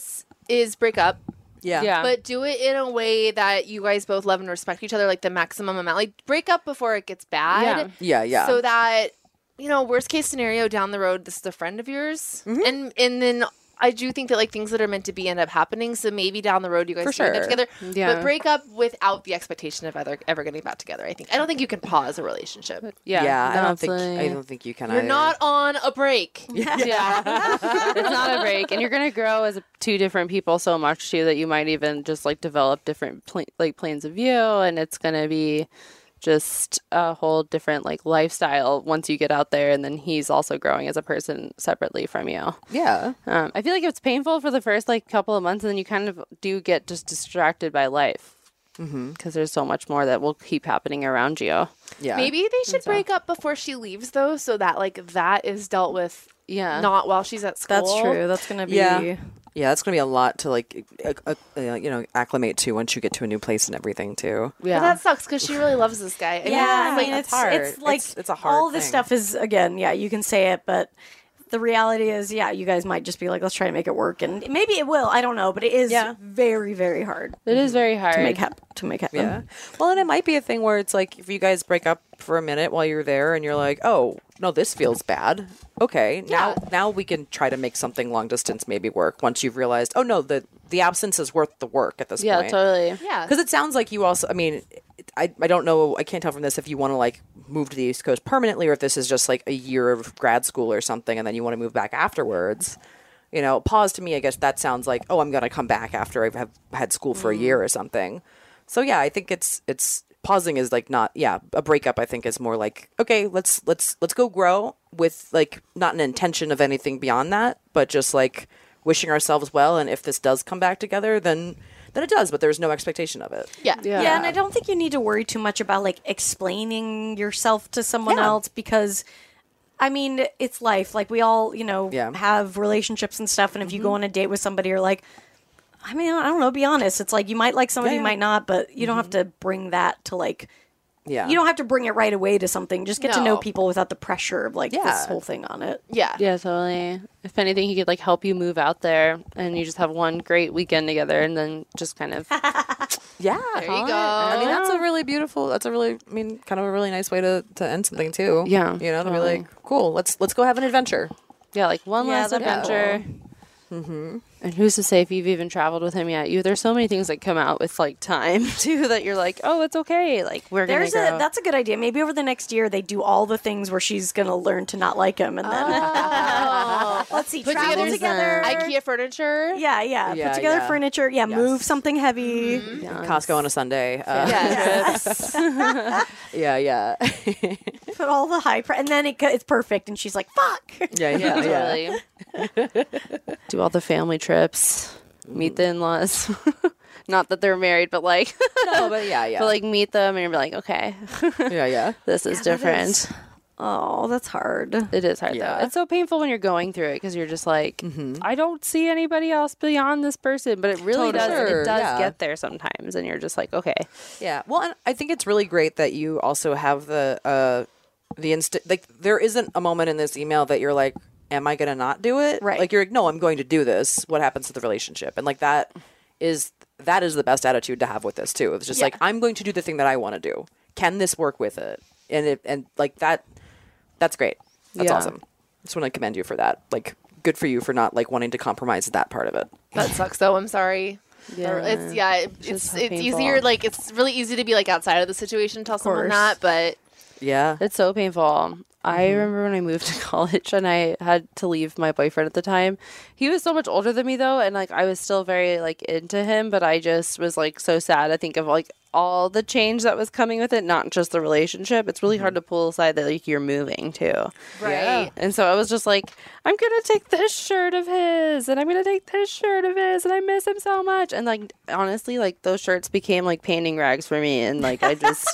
is break up. Yeah. Yeah. But do it in a way that you guys both love and respect each other, like the maximum amount. Like break up before it gets bad. Yeah, yeah. So that, you know, worst case scenario down the road, this is a friend of yours. Mm-hmm. And and then I do think that like things that are meant to be end up happening. So maybe down the road you guys For can end up sure. together. Yeah. But break up without the expectation of ever ever getting back together. I think I don't think you can pause a relationship. yeah. yeah, I no, don't think absolutely. I don't think you can. You're either. not on a break. Yeah. It's not a break. And you're going to grow as two different people so much, too, that you might even just, like, develop different, pl- like, planes of view. And it's going to be just a whole different, like, lifestyle once you get out there. And then he's also growing as a person separately from you. Yeah. Um, I feel like it's painful for the first, like, couple of months. And then you kind of do get just distracted by life. Because mm-hmm. there's so much more that will keep happening around you. Yeah. Maybe they should break up before she leaves, though, so that like that is dealt with. Yeah. Not while she's at school. That's true. That's gonna be. Yeah. Yeah, that's gonna be a lot to like, uh, uh, uh, you know, acclimate to once you get to a new place and everything too. Yeah. But that sucks because she really loves this guy. I mean, Yeah, I like, mean, it's it's hard. It's like It's- it's a hard all this thing. stuff is again, yeah, you can say it, but the reality is, yeah, you guys might just be like, let's try to make it work, and maybe it will. I don't know, but it is Yeah. very, very hard It is very hard. to make hap- to make happen. Yeah. Well, and it might be a thing where it's like if you guys break up for a minute while you're there and you're like, oh, no, this feels bad. Okay, now now we can try to make something long distance maybe work once you've realized, oh, no, the, the absence is worth the work at this Yeah, point. totally. yeah. Because it sounds like you also, I mean, it- I, I don't know, I can't tell from this if you want to like move to the East Coast permanently or if this is just like a year of grad school or something and then you want to move back afterwards. You know, pause to me, I guess that sounds like, oh, I'm going to come back after I've have had school for a year or something. So yeah, I think it's, it's, pausing is like not, yeah, a breakup I think is more like, okay, let's, let's, let's go grow with like not an intention of anything beyond that, but just like wishing ourselves well. And if this does come back together, then, then it does, but there's no expectation of it. Yeah. Yeah. Yeah, and I don't think you need to worry too much about like explaining yourself to someone Yeah. else because I mean, it's life. Like we all, you know, Yeah. have relationships and stuff, and if you go on a date with somebody you're like I mean, I don't know, be honest. It's like you might like somebody, Yeah, you yeah. might not, but you don't have to bring that to like Yeah. you don't have to bring it right away to something. Just get to know No. people without the pressure of like this Yeah. whole thing on it. Yeah. Yeah, totally. If anything, he could like help you move out there, and you just have one great weekend together, and then just kind of Yeah. There you go. I mean, that's a really beautiful, that's a really, I mean, kind of a really nice way to, to end something too. Yeah, You know, to be totally. like, cool, let's, let's go have an adventure. yeah, like one Yeah, last that'd be adventure. Mm-hmm. And who's to say if you've even traveled with him yet? You there's so many things that come out with like time too that you're like, oh, it's okay. Like we're There's gonna a grow. that's a good idea. Maybe over the next year they do all the things where she's gonna learn to not like him, and then let's see, Put travel together together. IKEA furniture. Yeah, yeah, Yeah, Put together yeah. furniture. Yeah, move something heavy. Yeah. Costco on a Sunday. Uh, Yes. yeah, yeah. Put all the high, pri- and then it, co- it's perfect. And she's like, "Fuck." yeah, yeah, yeah. Totally. Do all the family trips, meet the in-laws. Not that they're married, but like, No, but yeah, yeah. but like meet them, and you're like, okay, yeah, yeah. this is different. Oh, that's hard. It is hard Yeah. though. It's so painful when you're going through it because you're just like, I don't see anybody else beyond this person. But it really Totally. does. Sure, It does yeah. get there sometimes, and you're just like, okay, Yeah. Well, and I think it's really great that you also have the uh the instant like there isn't a moment in this email that you're like, am I going to not do it? Right. Like you're like, no, I'm going to do this. What happens to the relationship? And like that is that is the best attitude to have with this too. It's just Yeah. like I'm going to do the thing that I want to do. Can this work with it? And it and like that that's great. That's Yeah. awesome. Just want to commend you for that. Like good for you for not like wanting to compromise that part of it. That sucks though. I'm sorry. Yeah. It's yeah. It, just it's so it's painful. easier. Like it's really easy to be like outside of the situation, and tell someone course. that, but Yeah. It's so painful. I remember when I moved to college and I had to leave my boyfriend at the time. He was so much older than me though, and like I was still very like into him, but I just was like so sad to think of like all the change that was coming with it, not just the relationship. It's really hard to pull aside that like you're moving too. right. And so I was just like, I'm gonna take this shirt of his, and I'm gonna take this shirt of his, and I miss him so much. And like honestly, like those shirts became like painting rags for me, and like I just,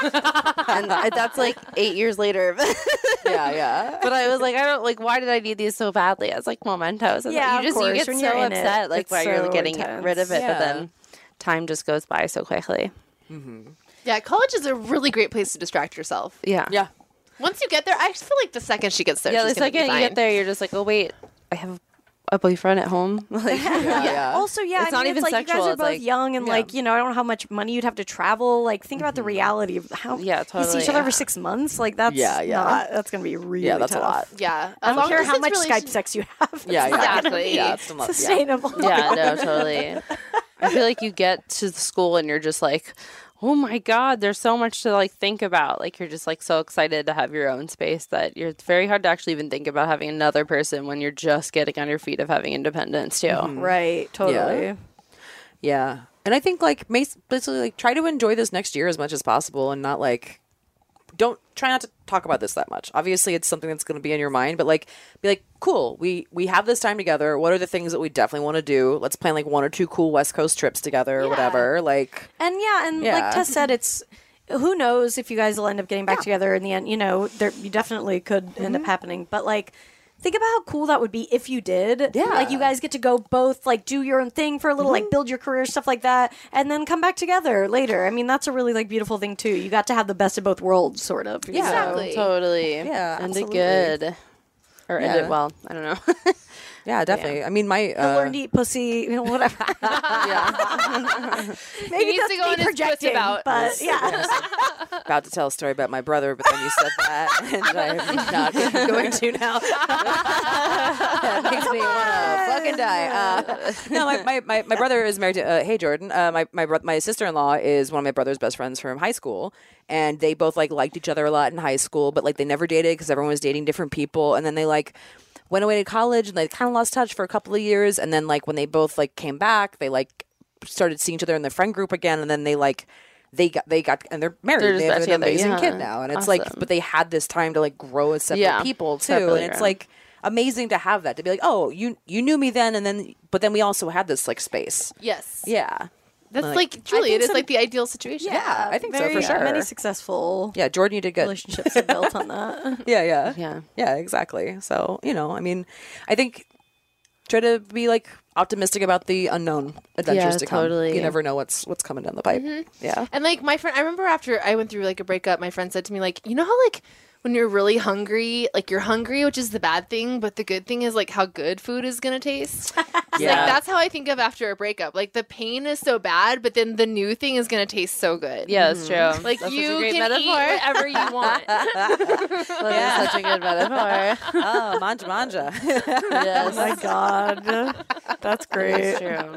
and I, that's like eight years later. yeah, yeah. But I was like, I don't like. Why did I need these so badly? I was like mementos. And Yeah, you of just you course, get when so you're in it, upset, like it's while you're so getting intense. rid of it, Yeah. but then time just goes by so quickly. Yeah, college is a really great place to distract yourself. Yeah, Yeah. Once you get there, I just feel like the second she gets there, yeah. she's The gonna be second you fine. get there, you're just like, oh wait, I have a boyfriend at home. Like, Yeah, yeah. Also, yeah, It's I not mean, even it's like sexual, you guys are it's both like- young and Yeah. like you know, I don't know how much money you'd have to travel. Like, think about the reality of how Yeah, you see totally. each other for six months. Like, that's Yeah, yeah. not, that's gonna be really Yeah, that's tough. a lot. Yeah. I As don't long care as how it's much relation- Skype sex you have. It's Yeah, not yeah. gonna be Yeah, it's not- yeah. sustainable. yeah, no, totally. I feel like you get to the school and you're just like, oh my God, there's so much to like think about. Like you're just like so excited to have your own space that you're, it's very hard to actually even think about having another person when you're just getting on your feet of having independence too. Right, totally. Yeah. And I think like mas- basically like try to enjoy this next year as much as possible and not like don't try not to talk about this that much. Obviously it's something that's going to be in your mind, but like be like, cool, we we have this time together. What are the things that we definitely want to do? Let's plan like one or two cool West Coast trips together or whatever. Like And yeah, and Yeah. like Tess said, it's who knows if you guys will end up getting back together in the end. You know, there you definitely could end Mm-hmm. up happening. But like, think about how cool that would be if you did. Yeah. like you guys get to go both like do your own thing for a little, like build your career, stuff like that, and then come back together later. I mean, that's a really like beautiful thing too. You got to have the best of both worlds, sort of. you know? Exactly. Totally. Yeah, End absolutely. it good. Or end Yeah. it well. I don't know. yeah, definitely. I mean my He'll uh, learn to eat pussy, you know, whatever. Maybe He needs that's to go me on his projecting, puss about. but yeah. about to tell a story about my brother, but then you said that, and I'm not going to now. That makes me want to fucking die. Uh, no, my, my, my, my brother is married to. Uh, hey, Jordan. Uh, my my bro- my sister in law is one of my brother's best friends from high school, and they both like liked each other a lot in high school, but like they never dated because everyone was dating different people, and then they like went away to college and they kind of lost touch for a couple of years, and then like when they both like came back, they like started seeing each other in the friend group again, and then they like. They got, they got, and they're married. They're just they have back an together, amazing yeah. kid now, and it's like, Awesome. but they had this time to like grow as separate Yeah, people too, separately, and it's right. like amazing to have that to be like, oh, you you knew me then, and then, but then we also had this like space. Yes. Yeah, That's Like, like, truly, think it is some- like the ideal situation. yeah, I think so Very- for sure. Many successful Yeah, Jordan, you did good. relationships are built on that. Yeah, yeah, Yeah. yeah, exactly. So you know, I mean, I think try to be like optimistic about the unknown adventures Yeah, to come. totally. You never know what's what's coming down the pipe. Yeah. And like my friend, I remember after I went through like a breakup, my friend said to me, like, you know how like when you're really hungry, like you're hungry, which is the bad thing, but the good thing is like how good food is gonna taste. It's Yeah. Like that's how I think of after a breakup. Like the pain is so bad, but then the new thing is gonna taste so good. Yeah, that's true. Like that's you such a great can eat metaphor. whatever you want. That is such a good metaphor. Oh, manja manja. Yes. Oh my god, that's great. That's true.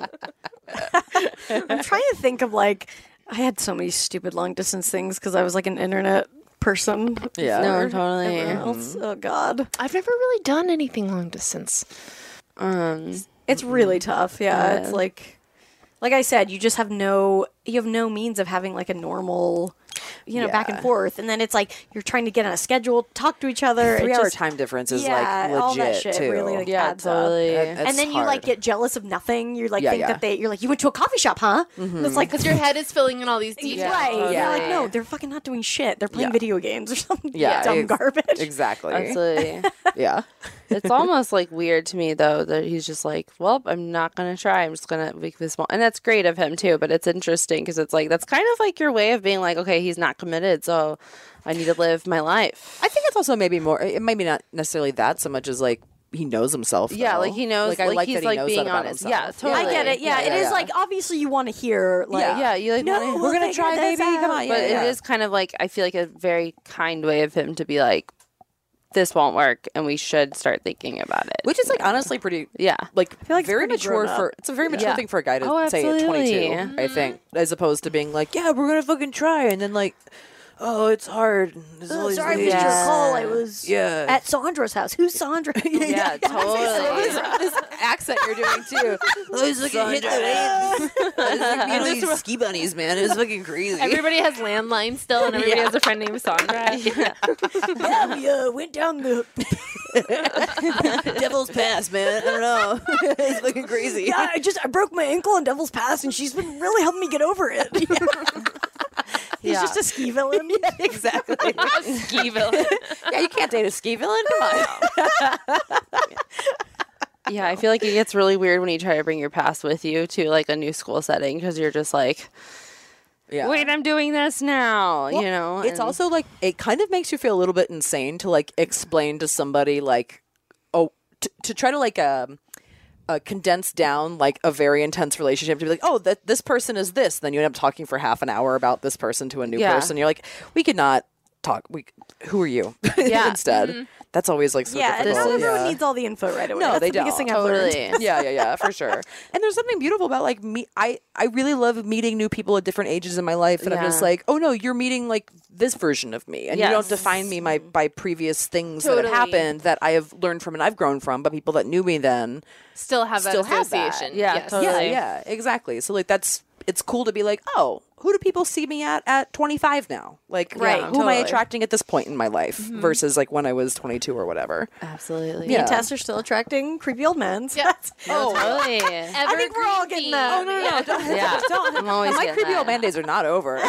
I'm trying to think of like I had so many stupid long distance things because I was like an internet person. Yeah. No, before totally. everyone else. Oh god, I've never really done anything long distance. Um, it's really tough. Yeah, Yeah. it's like, like I said, you just have no, you have no means of having like a normal, you know, back and Yeah. forth, and then it's like you're trying to get on a schedule, talk to each other. Three it hour just, time difference is yeah, like all that legit shit too. really, like, yeah, adds up. totally. That- that's And then you like hard. get jealous of nothing. You like Yeah, think yeah. that they, you're like, you went to a coffee shop, huh? And it's like Because your head is filling in all these details. right. totally. You're like, no, they're fucking not doing shit. They're playing Yeah. video games or something. Yeah, dumb ex- garbage. Exactly. absolutely. Yeah. It's almost like weird to me though that he's just like, well, I'm not gonna try. I'm just gonna make this small, and that's great of him too. But it's interesting because it's like that's kind of like your way of being like, okay, he's not committed, so I need to live my life. I think it's also maybe more. It might be not necessarily that so much as like he knows himself. Yeah, though. like he knows- Like I like, like he's, that he like, knows being that about honest. himself. Yeah, totally. I get it. Yeah, Yeah, it yeah, is yeah. like obviously you want to hear like Yeah. Yeah, you like no, wanna- we'll We're gonna figure try, this baby. Come out. on, but yeah, it is kind of like I feel like a very kind way of him to be like, this won't work, and we should start thinking about it. Which is like honestly pretty. yeah, Like, feel like it's very pretty mature grown up. for it's a very mature Yeah. thing for a guy to Oh, say at twenty-two. absolutely. I think, as opposed to being like, yeah, we're gonna fucking try, and then like, oh, it's hard. and there's all Oh, these sorry, I things." missed your Yeah. call. I was Yeah. at Sandra's house. Who's Sandra? yeah, totally. this accent you're doing too. Oh, he's looking hit the these ski bunnies, man. It's fucking crazy. Everybody has landlines still, and everybody has a friend named Sandra. yeah, we uh, went down the. Devil's Pass, man. I don't know. It's looking crazy. Yeah, I just I broke my ankle on Devil's Pass, and she's been really helping me get over it. He's Yeah. just a ski villain. Exactly. Ski villain. Yeah, you can't date a ski villain. Come on. Yeah, I feel like it gets really weird when you try to bring your past with you to like a new school setting because you're just like, Yeah. wait, I'm doing this now, you know? It's and- also like it kind of makes you feel a little bit insane to like explain to somebody like, oh, t- to try to like um uh, condense down like a very intense relationship to be like, oh, that this person is this. Then you end up talking for half an hour about this person to a new Yeah. person. You're like, we could not talk. We, who are you? Yeah. Instead, Mm-hmm. that's always like so Yeah, and difficult. not everyone yeah. needs all the info right away. No, That's they the biggest don't. thing I've learned. Totally. yeah, yeah, yeah, for sure. And there's something beautiful about like me. I I really love meeting new people at different ages in my life, and I'm just Yeah. like, oh no, you're meeting like this version of me, and you don't Yes. define me my by previous things that Totally. have happened that I have learned from and I've grown from, but people that knew me then Still have that still have that. association. Yeah, Yes. totally. yeah, yeah, exactly. So like that's it's cool to be like, oh, who do people see me at at twenty-five now? Like, Right, who am I totally. attracting at this point in my life versus like when I was twenty-two or whatever? Absolutely. Me Yeah. and Tess are still attracting creepy old men. So Yeah. that's- Oh, totally. I think we're all getting that. Oh, no, no, don't, Yeah. don't. I'm always My getting creepy that. old man days are not over.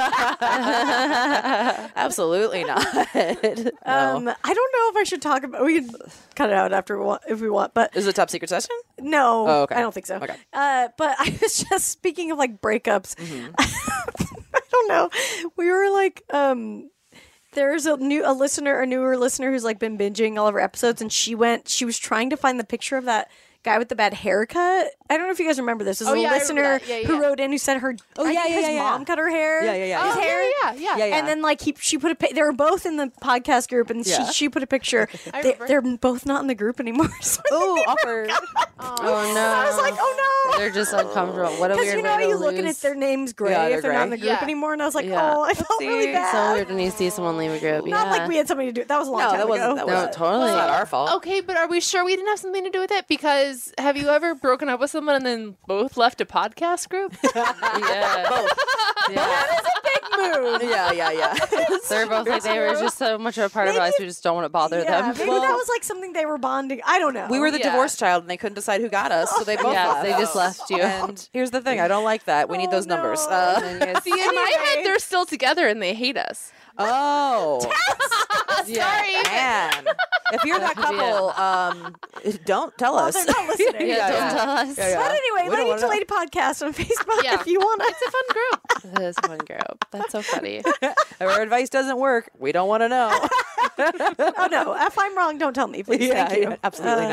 Absolutely not. No. Um, I don't know if I should talk about. We can cut it out after we want, if we want, but Is it a top secret session? no, Oh, okay. I don't think so. Okay. Uh, but I was just speaking of like breakups. Mm-hmm. I don't know. We were like, um, there's a new a listener, a newer listener who's like been binging all of our episodes, and she went. She was trying to find the picture of that guy with the bad haircut. I don't know if you guys remember this. There's Oh, a yeah, I remember listener that. Yeah, who yeah. wrote in who said her. Oh, I yeah, think yeah, his yeah, yeah. mom cut her hair. Yeah, yeah, yeah. His Oh, hair. yeah, yeah, yeah. Yeah, yeah. And then like he she put a pi- they were both in the podcast group, and Yeah. she she put a picture. I they, remember. they're both not in the group anymore. So I think Oh, they awkward. Oh no. I was like, oh no. They're just uncomfortable. What a Because weird you know way how to you looking lose. at their names gray Yeah, if they're they're not in the gray. group Yeah. anymore, and I was like, Yeah. oh, I felt really bad. So weird when you see someone leave a group. Not yeah. like we had something to do. That was a long No, time that wasn't. ago. That No, wasn't totally. It's not our fault. Okay, but are we sure we didn't have something to do with it? Because have you ever broken up with someone and then both left a podcast group? yeah. Both. Yeah. Mood. Yeah, yeah, yeah. They're both like they were just so much of a part of our lives. We just don't want to bother Yeah, them. maybe that was like something they were bonding. I don't know. We were the Yeah. divorce child, and they couldn't decide who got us, so they both Yeah, left. they just left you. And here's the thing: I don't like that. We need Oh, those numbers. no. Uh, And you guys- See, in my head, they're still together and they hate us. oh, Sorry. man! If you're that could be couple, um, don't tell Oh, us. they're not listening. yeah, Yeah, don't yeah. tell us. Yeah, yeah. But anyway, We don't Lady wanna to know. Lady podcast on Facebook Yeah. if you want to. It's a fun group. That is one group. That's so funny. If our advice doesn't work, we don't want to know. Oh no, if I'm wrong, don't tell me, please. Yeah, Thank you. yeah, absolutely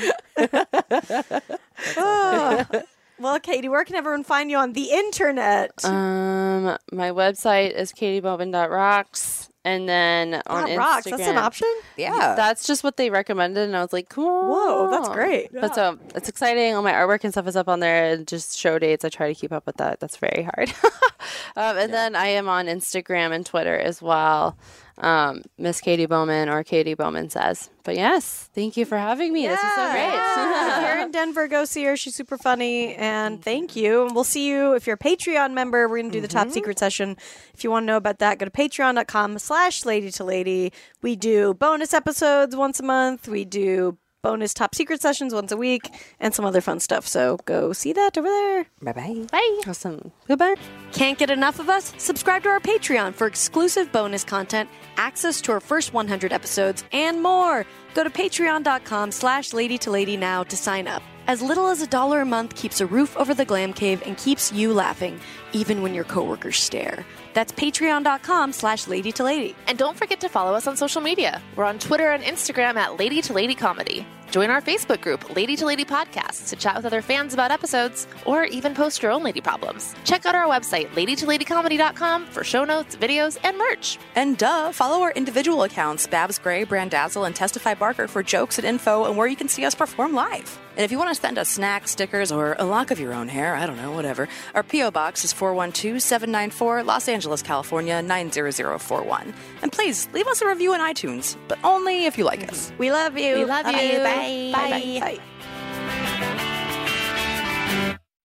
not. not. Oh. Well, Katie, where can everyone find you on the internet? Um, my website is katie bowman dot rocks, and then on That Instagram, rocks. That's an option. Yeah. That's just what they recommended, and I was like, cool. Whoa, that's great. But so it's exciting. All my artwork and stuff is up on there, and just show dates. I try to keep up with that. That's very hard. um, and then I am on Instagram and Twitter as well. Um, Miss Katie Bowman or Katie Bowman says. But yes, thank you for having me. This is so great. Yeah. If you're in Denver, go see her. She's super funny. And thank you. And we'll see you if you're a Patreon member. We're going to do the top secret session. If you want to know about that, go to patreon.com slash lady to lady. We do bonus episodes once a month. We do bonus top secret sessions once a week and some other fun stuff. So go see that over there. Bye-bye. Bye. Awesome. Goodbye. Can't get enough of us? Subscribe to our Patreon for exclusive bonus content, access to our first one hundred episodes, and more. Go to patreon.com slash lady to lady now to sign up. As little as a dollar a month keeps a roof over the glam cave and keeps you laughing, even when your coworkers stare. That's patreon.com slash lady to lady. And don't forget to follow us on social media. We're on Twitter and Instagram at Lady to Lady Comedy. Join our Facebook group, Lady to Lady Podcasts, to chat with other fans about episodes, or even post your own lady problems. Check out our website, lady to lady comedy dot com, for show notes, videos, and merch. And duh, follow our individual accounts, Babs Gray, Brandazzle, and Testify Barker for jokes and info and where you can see us perform live. And if you want to send us snacks, stickers, or a lock of your own hair, I don't know, whatever, our P O Box is four one two, seven nine four, Los Angeles, California, nine zero zero four one. And please, leave us a review on iTunes, but only if you like us. We love you. We love you. Bye. Bye. Bye. Bye.